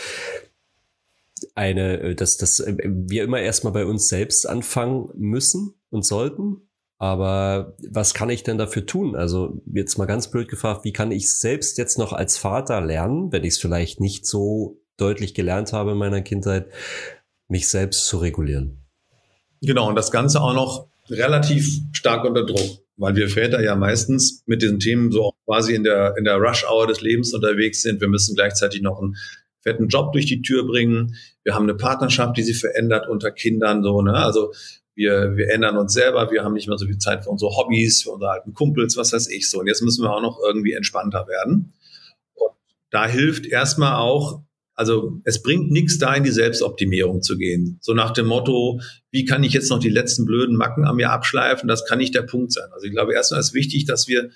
wir immer erstmal bei uns selbst anfangen müssen und sollten. Aber was kann ich denn dafür tun? Also jetzt mal ganz blöd gefragt, wie kann ich selbst jetzt noch als Vater lernen, wenn ich es vielleicht nicht so deutlich gelernt habe in meiner Kindheit, mich selbst zu regulieren? Genau, und das Ganze auch noch relativ stark unter Druck, weil wir Väter ja meistens mit diesen Themen so auch quasi in der Rush-Hour des Lebens unterwegs sind. Wir müssen gleichzeitig noch einen fetten Job durch die Tür bringen. Wir haben eine Partnerschaft, die sich verändert unter Kindern, so, ne? Also wir ändern uns selber, wir haben nicht mehr so viel Zeit für unsere Hobbys, für unsere alten Kumpels, was weiß ich so. Und jetzt müssen wir auch noch irgendwie entspannter werden. Und da hilft erstmal auch, also es bringt nichts da, in die Selbstoptimierung zu gehen. So nach dem Motto, wie kann ich jetzt noch die letzten blöden Macken an mir abschleifen? Das kann nicht der Punkt sein. Also ich glaube, erstmal ist wichtig, dass wir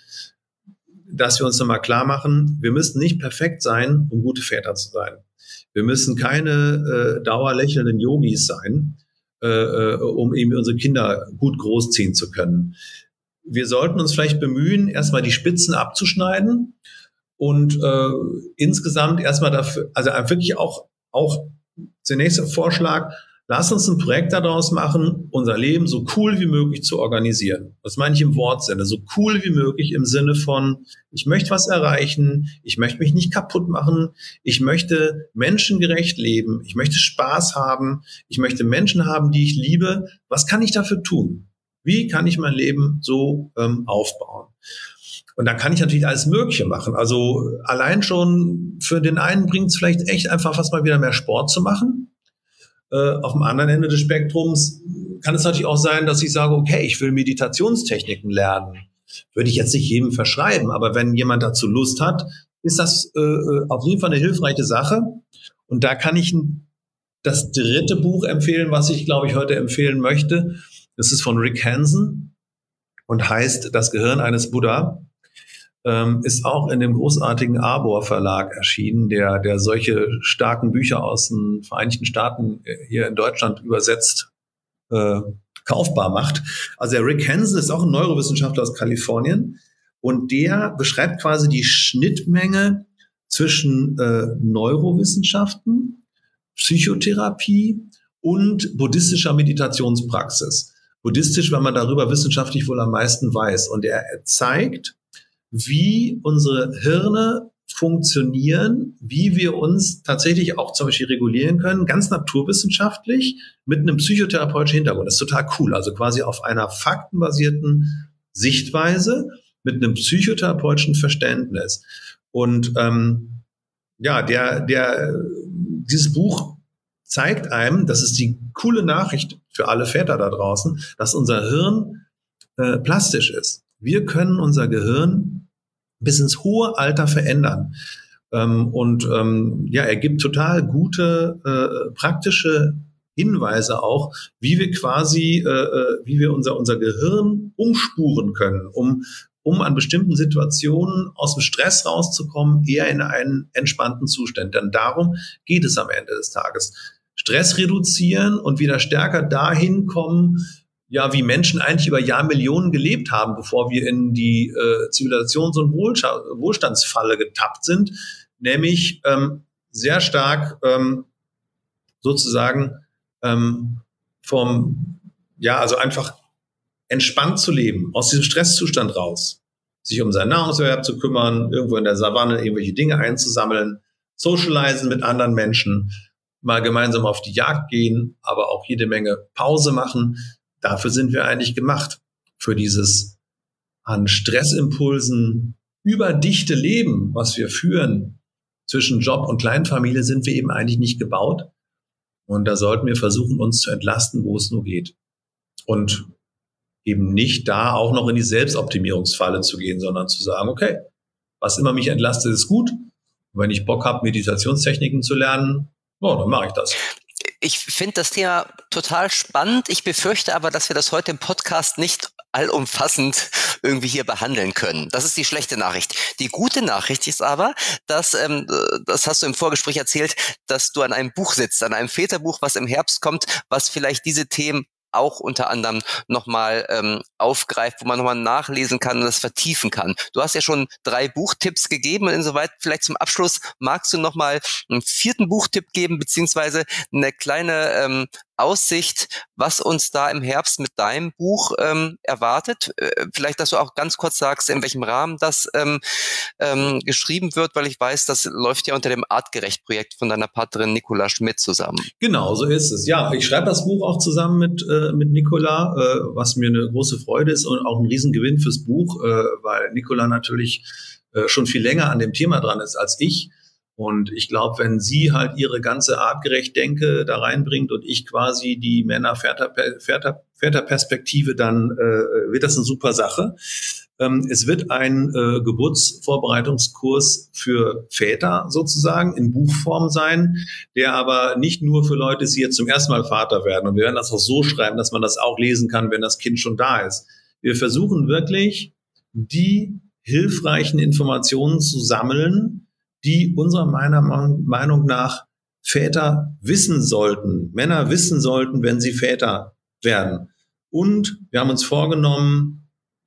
uns nochmal klar machen, wir müssen nicht perfekt sein, um gute Väter zu sein. Wir müssen keine dauerlächelnden Yogis sein, um eben unsere Kinder gut großziehen zu können. Wir sollten uns vielleicht bemühen, erstmal die Spitzen abzuschneiden und insgesamt erstmal dafür, also wirklich auch zunächst der Vorschlag, lass uns ein Projekt daraus machen, unser Leben so cool wie möglich zu organisieren. Das meine ich im Wortsinne, so cool wie möglich im Sinne von, ich möchte was erreichen, ich möchte mich nicht kaputt machen, ich möchte menschengerecht leben, ich möchte Spaß haben, ich möchte Menschen haben, die ich liebe. Was kann ich dafür tun? Wie kann ich mein Leben so aufbauen? Und dann kann ich natürlich alles Mögliche machen. Also allein schon für den einen bringt es vielleicht echt einfach fast mal wieder mehr Sport zu machen. Auf dem anderen Ende des Spektrums kann es natürlich auch sein, dass ich sage, okay, ich will Meditationstechniken lernen. Würde ich jetzt nicht jedem verschreiben, aber wenn jemand dazu Lust hat, ist das auf jeden Fall eine hilfreiche Sache. Und da kann ich das dritte Buch empfehlen, was ich, glaube ich, heute empfehlen möchte. Das ist von Rick Hanson und heißt Das Gehirn eines Buddha. Ist auch in dem großartigen Arbor Verlag erschienen, der solche starken Bücher aus den Vereinigten Staaten hier in Deutschland übersetzt kaufbar macht. Also der Rick Hanson ist auch ein Neurowissenschaftler aus Kalifornien und der beschreibt quasi die Schnittmenge zwischen Neurowissenschaften, Psychotherapie und buddhistischer Meditationspraxis. Buddhistisch, weil man darüber wissenschaftlich wohl am meisten weiß. Und er zeigt, wie unsere Hirne funktionieren, wie wir uns tatsächlich auch zum Beispiel regulieren können, ganz naturwissenschaftlich mit einem psychotherapeutischen Hintergrund. Das ist total cool. Also quasi auf einer faktenbasierten Sichtweise mit einem psychotherapeutischen Verständnis. Und dieses Buch zeigt einem, das ist die coole Nachricht für alle Väter da draußen, dass unser Hirn plastisch ist. Wir können unser Gehirn bis ins hohe Alter verändern. Er gibt total gute praktische Hinweise auch, wie wir quasi, wie wir unser Gehirn umspuren können, um an bestimmten Situationen aus dem Stress rauszukommen, eher in einen entspannten Zustand. Denn darum geht es am Ende des Tages. Stress reduzieren und wieder stärker dahin kommen, ja, wie Menschen eigentlich über Jahrmillionen gelebt haben, bevor wir in die Zivilisations- und Wohlstandsfalle getappt sind, nämlich sehr stark also einfach entspannt zu leben, aus diesem Stresszustand raus, sich um seinen Nahrungserwerb zu kümmern, irgendwo in der Savanne irgendwelche Dinge einzusammeln, socialisen mit anderen Menschen, mal gemeinsam auf die Jagd gehen, aber auch jede Menge Pause machen. Dafür sind wir eigentlich gemacht. Für dieses an Stressimpulsen überdichte Leben, was wir führen zwischen Job und Kleinfamilie, sind wir eben eigentlich nicht gebaut. Und da sollten wir versuchen, uns zu entlasten, wo es nur geht. Und eben nicht da auch noch in die Selbstoptimierungsfalle zu gehen, sondern zu sagen, okay, was immer mich entlastet, ist gut. Und wenn ich Bock habe, Meditationstechniken zu lernen, dann mache ich das. Ich finde das Thema total spannend. Ich befürchte aber, dass wir das heute im Podcast nicht allumfassend irgendwie hier behandeln können. Das ist die schlechte Nachricht. Die gute Nachricht ist aber, dass, das hast du im Vorgespräch erzählt, dass du an einem Buch sitzt, an einem Väterbuch, was im Herbst kommt, was vielleicht diese Themen auch unter anderem nochmal aufgreift, wo man nochmal nachlesen kann und das vertiefen kann. Du hast ja schon 3 Buchtipps gegeben und insoweit vielleicht zum Abschluss magst du nochmal einen 4. Buchtipp geben, beziehungsweise eine kleine Aussicht, was uns da im Herbst mit deinem Buch erwartet. Vielleicht, dass du auch ganz kurz sagst, in welchem Rahmen das geschrieben wird, weil ich weiß, das läuft ja unter dem Artgerecht-Projekt von deiner Partnerin Nicola Schmidt zusammen. Genau, so ist es. Ja, ich schreibe das Buch auch zusammen mit Nicola, was mir eine große Freude ist und auch ein Riesengewinn fürs Buch, weil Nicola natürlich schon viel länger an dem Thema dran ist als ich. Und ich glaube, wenn sie halt ihre ganze Artgerecht-Denke da reinbringt und ich quasi die Männer-Väter-Perspektive, dann wird das eine super Sache. Es wird ein Geburtsvorbereitungskurs für Väter sozusagen in Buchform sein, der aber nicht nur für Leute ist, die jetzt zum ersten Mal Vater werden. Und wir werden das auch so schreiben, dass man das auch lesen kann, wenn das Kind schon da ist. Wir versuchen wirklich, die hilfreichen Informationen zu sammeln, die unserer Meinung nach Väter wissen sollten, Männer wissen sollten, wenn sie Väter werden. Und wir haben uns vorgenommen,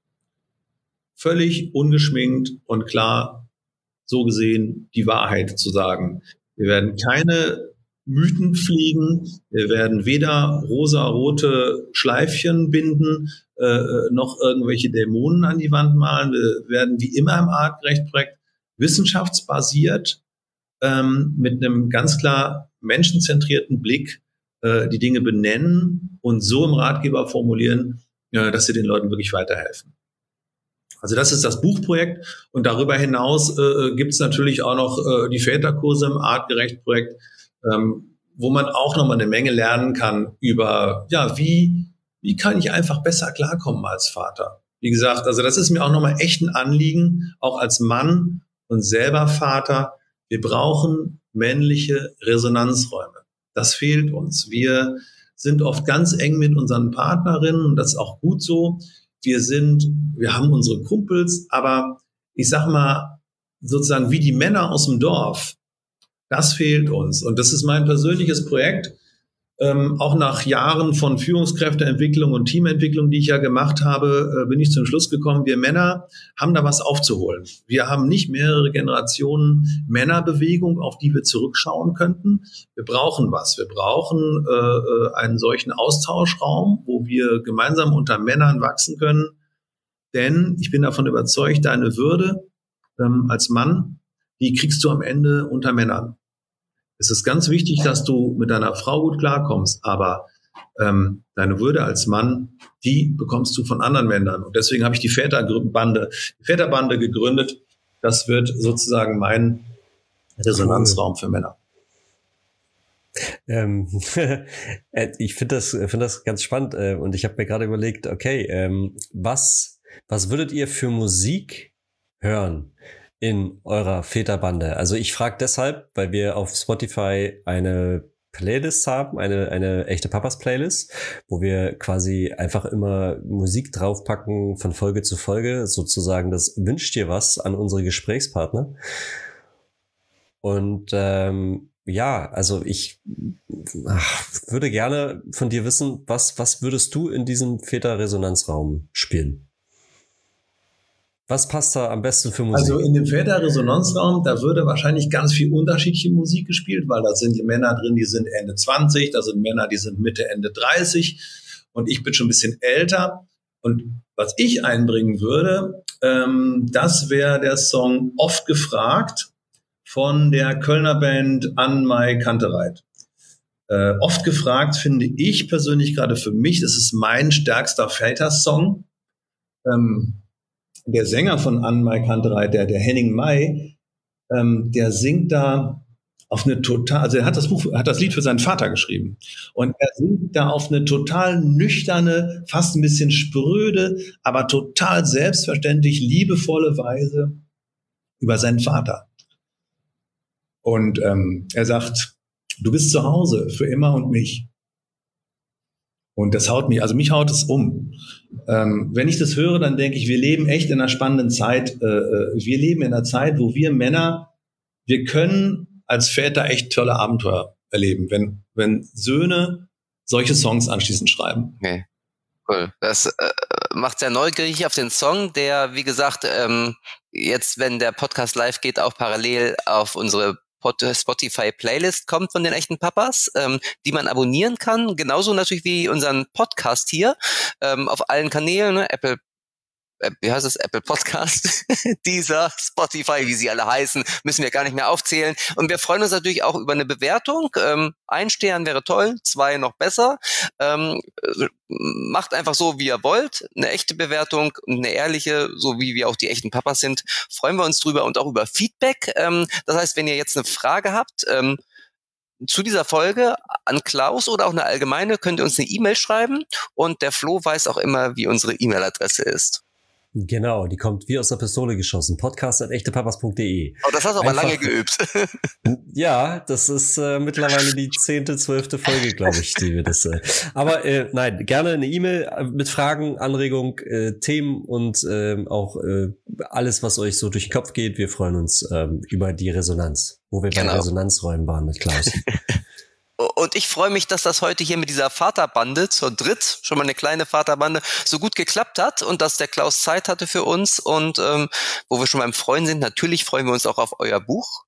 völlig ungeschminkt und klar, so gesehen, die Wahrheit zu sagen. Wir werden keine Mythen pflegen, wir werden weder rosa-rote Schleifchen binden, noch irgendwelche Dämonen an die Wand malen. Wir werden wie immer im Artgerecht-Projekt wissenschaftsbasiert mit einem ganz klar menschenzentrierten Blick die Dinge benennen und so im Ratgeber formulieren, dass sie den Leuten wirklich weiterhelfen. Also das ist das Buchprojekt und darüber hinaus gibt es natürlich auch noch die Väterkurse im Artgerecht-Projekt, wo man auch nochmal eine Menge lernen kann über, wie kann ich einfach besser klarkommen als Vater. Wie gesagt, also das ist mir auch nochmal echt ein Anliegen, auch als Mann und selber Vater. Wir brauchen männliche Resonanzräume. Das fehlt uns. Wir sind oft ganz eng mit unseren Partnerinnen und das ist auch gut so. Wir haben unsere Kumpels, aber ich sag mal, sozusagen wie die Männer aus dem Dorf, das fehlt uns. Und das ist mein persönliches Projekt. Auch nach Jahren von Führungskräfteentwicklung und Teamentwicklung, die ich ja gemacht habe, bin ich zum Schluss gekommen, wir Männer haben da was aufzuholen. Wir haben nicht mehrere Generationen Männerbewegung, auf die wir zurückschauen könnten. Wir brauchen was. Wir brauchen einen solchen Austauschraum, wo wir gemeinsam unter Männern wachsen können. Denn ich bin davon überzeugt, deine Würde als Mann, die kriegst du am Ende unter Männern. Es ist ganz wichtig, dass du mit deiner Frau gut klarkommst, aber deine Würde als Mann, die bekommst du von anderen Männern. Und deswegen habe ich die Väterbande gegründet. Das wird sozusagen mein Resonanzraum für Männer. Ich finde das ganz spannend und ich habe mir gerade überlegt, okay, was würdet ihr für Musik hören in eurer Väterbande? Also ich frage deshalb, weil wir auf Spotify eine Playlist haben, eine echte Papas-Playlist, wo wir quasi einfach immer Musik draufpacken von Folge zu Folge, sozusagen das wünscht dir was an unsere Gesprächspartner. Und also ich würde gerne von dir wissen, was würdest du in diesem Väterresonanzraum spielen? Was passt da am besten für Musik? Also in dem Väterresonanzraum, da würde wahrscheinlich ganz viel unterschiedliche Musik gespielt, weil da sind die Männer drin, die sind Ende 20, da sind Männer, die sind Mitte, Ende 30 und ich bin schon ein bisschen älter. Und was ich einbringen würde, das wäre der Song Oft gefragt von der Kölner Band Anmai Kantereit. Oft gefragt finde ich persönlich gerade für mich, das ist mein stärkster Vätersong. Der Sänger von Anmai Kantereit, der Henning Mai, der singt da auf eine total, also er hat das Lied für seinen Vater geschrieben. Und er singt da auf eine total nüchterne, fast ein bisschen spröde, aber total selbstverständlich liebevolle Weise über seinen Vater. Und er sagt, du bist zu Hause für immer und mich. Und das mich haut es um. Wenn ich das höre, dann denke ich, wir leben echt in einer spannenden Zeit. Wir leben in einer Zeit, wo wir Männer, wir können als Väter echt tolle Abenteuer erleben, wenn Söhne solche Songs anschließend schreiben. Okay, cool. Das macht sehr neugierig auf den Song, der, wie gesagt, jetzt, wenn der Podcast live geht, auch parallel auf unsere Spotify-Playlist kommt von den echten Papas, die man abonnieren kann. Genauso natürlich wie unseren Podcast hier auf allen Kanälen, ne? Apple Podcast, Deezer, Spotify, wie sie alle heißen, müssen wir gar nicht mehr aufzählen. Und wir freuen uns natürlich auch über eine Bewertung. 1 Stern wäre toll, 2 noch besser. Macht einfach so, wie ihr wollt. Eine echte Bewertung, eine ehrliche, so wie wir auch die echten Papas sind. Freuen wir uns drüber und auch über Feedback. Das heißt, wenn ihr jetzt eine Frage habt, zu dieser Folge an Klaus oder auch eine allgemeine, könnt ihr uns eine E-Mail schreiben und der Flo weiß auch immer, wie unsere E-Mail-Adresse ist. Genau, die kommt wie aus der Pistole geschossen. podcast@echtepapas.de. Oh, das hast du aber lange geübt. Ja, das ist mittlerweile die 10., 12. Folge, glaube ich, die wir das. Aber nein, gerne eine E-Mail mit Fragen, Anregung, Themen und auch alles, was euch so durch den Kopf geht. Wir freuen uns über die Resonanz, wo wir bei Resonanzräumen waren mit Klaus. Und ich freue mich, dass das heute hier mit dieser Vaterbande zur dritt, schon mal eine kleine Vaterbande, so gut geklappt hat und dass der Klaus Zeit hatte für uns. Und wo wir schon beim Freuen sind, natürlich freuen wir uns auch auf euer Buch.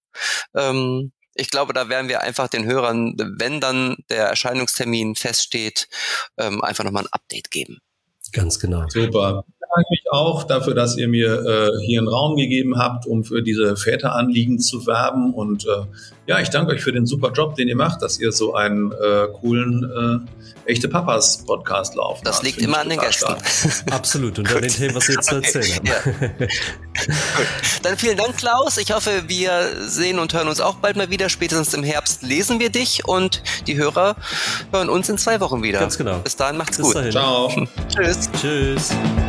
Ich glaube, da werden wir einfach den Hörern, wenn dann der Erscheinungstermin feststeht, einfach nochmal ein Update geben. Ganz genau. Super. Ich danke mich auch dafür, dass ihr mir hier einen Raum gegeben habt, um für diese Väteranliegen zu werben. Und ja, ich danke euch für den super Job, den ihr macht, dass ihr so einen coolen Echte Papas Podcast laufen. Das liegt immer an den Gästen. Absolut. Und an den Themen, was wir jetzt zu erzählen haben. Ja. Dann vielen Dank, Klaus. Ich hoffe, wir sehen und hören uns auch bald mal wieder. Spätestens im Herbst lesen wir dich und die Hörer hören uns in 2 Wochen wieder. Ganz genau. Bis dahin, macht's Bis gut. dahin. Ciao. Tschüss. Tschüss.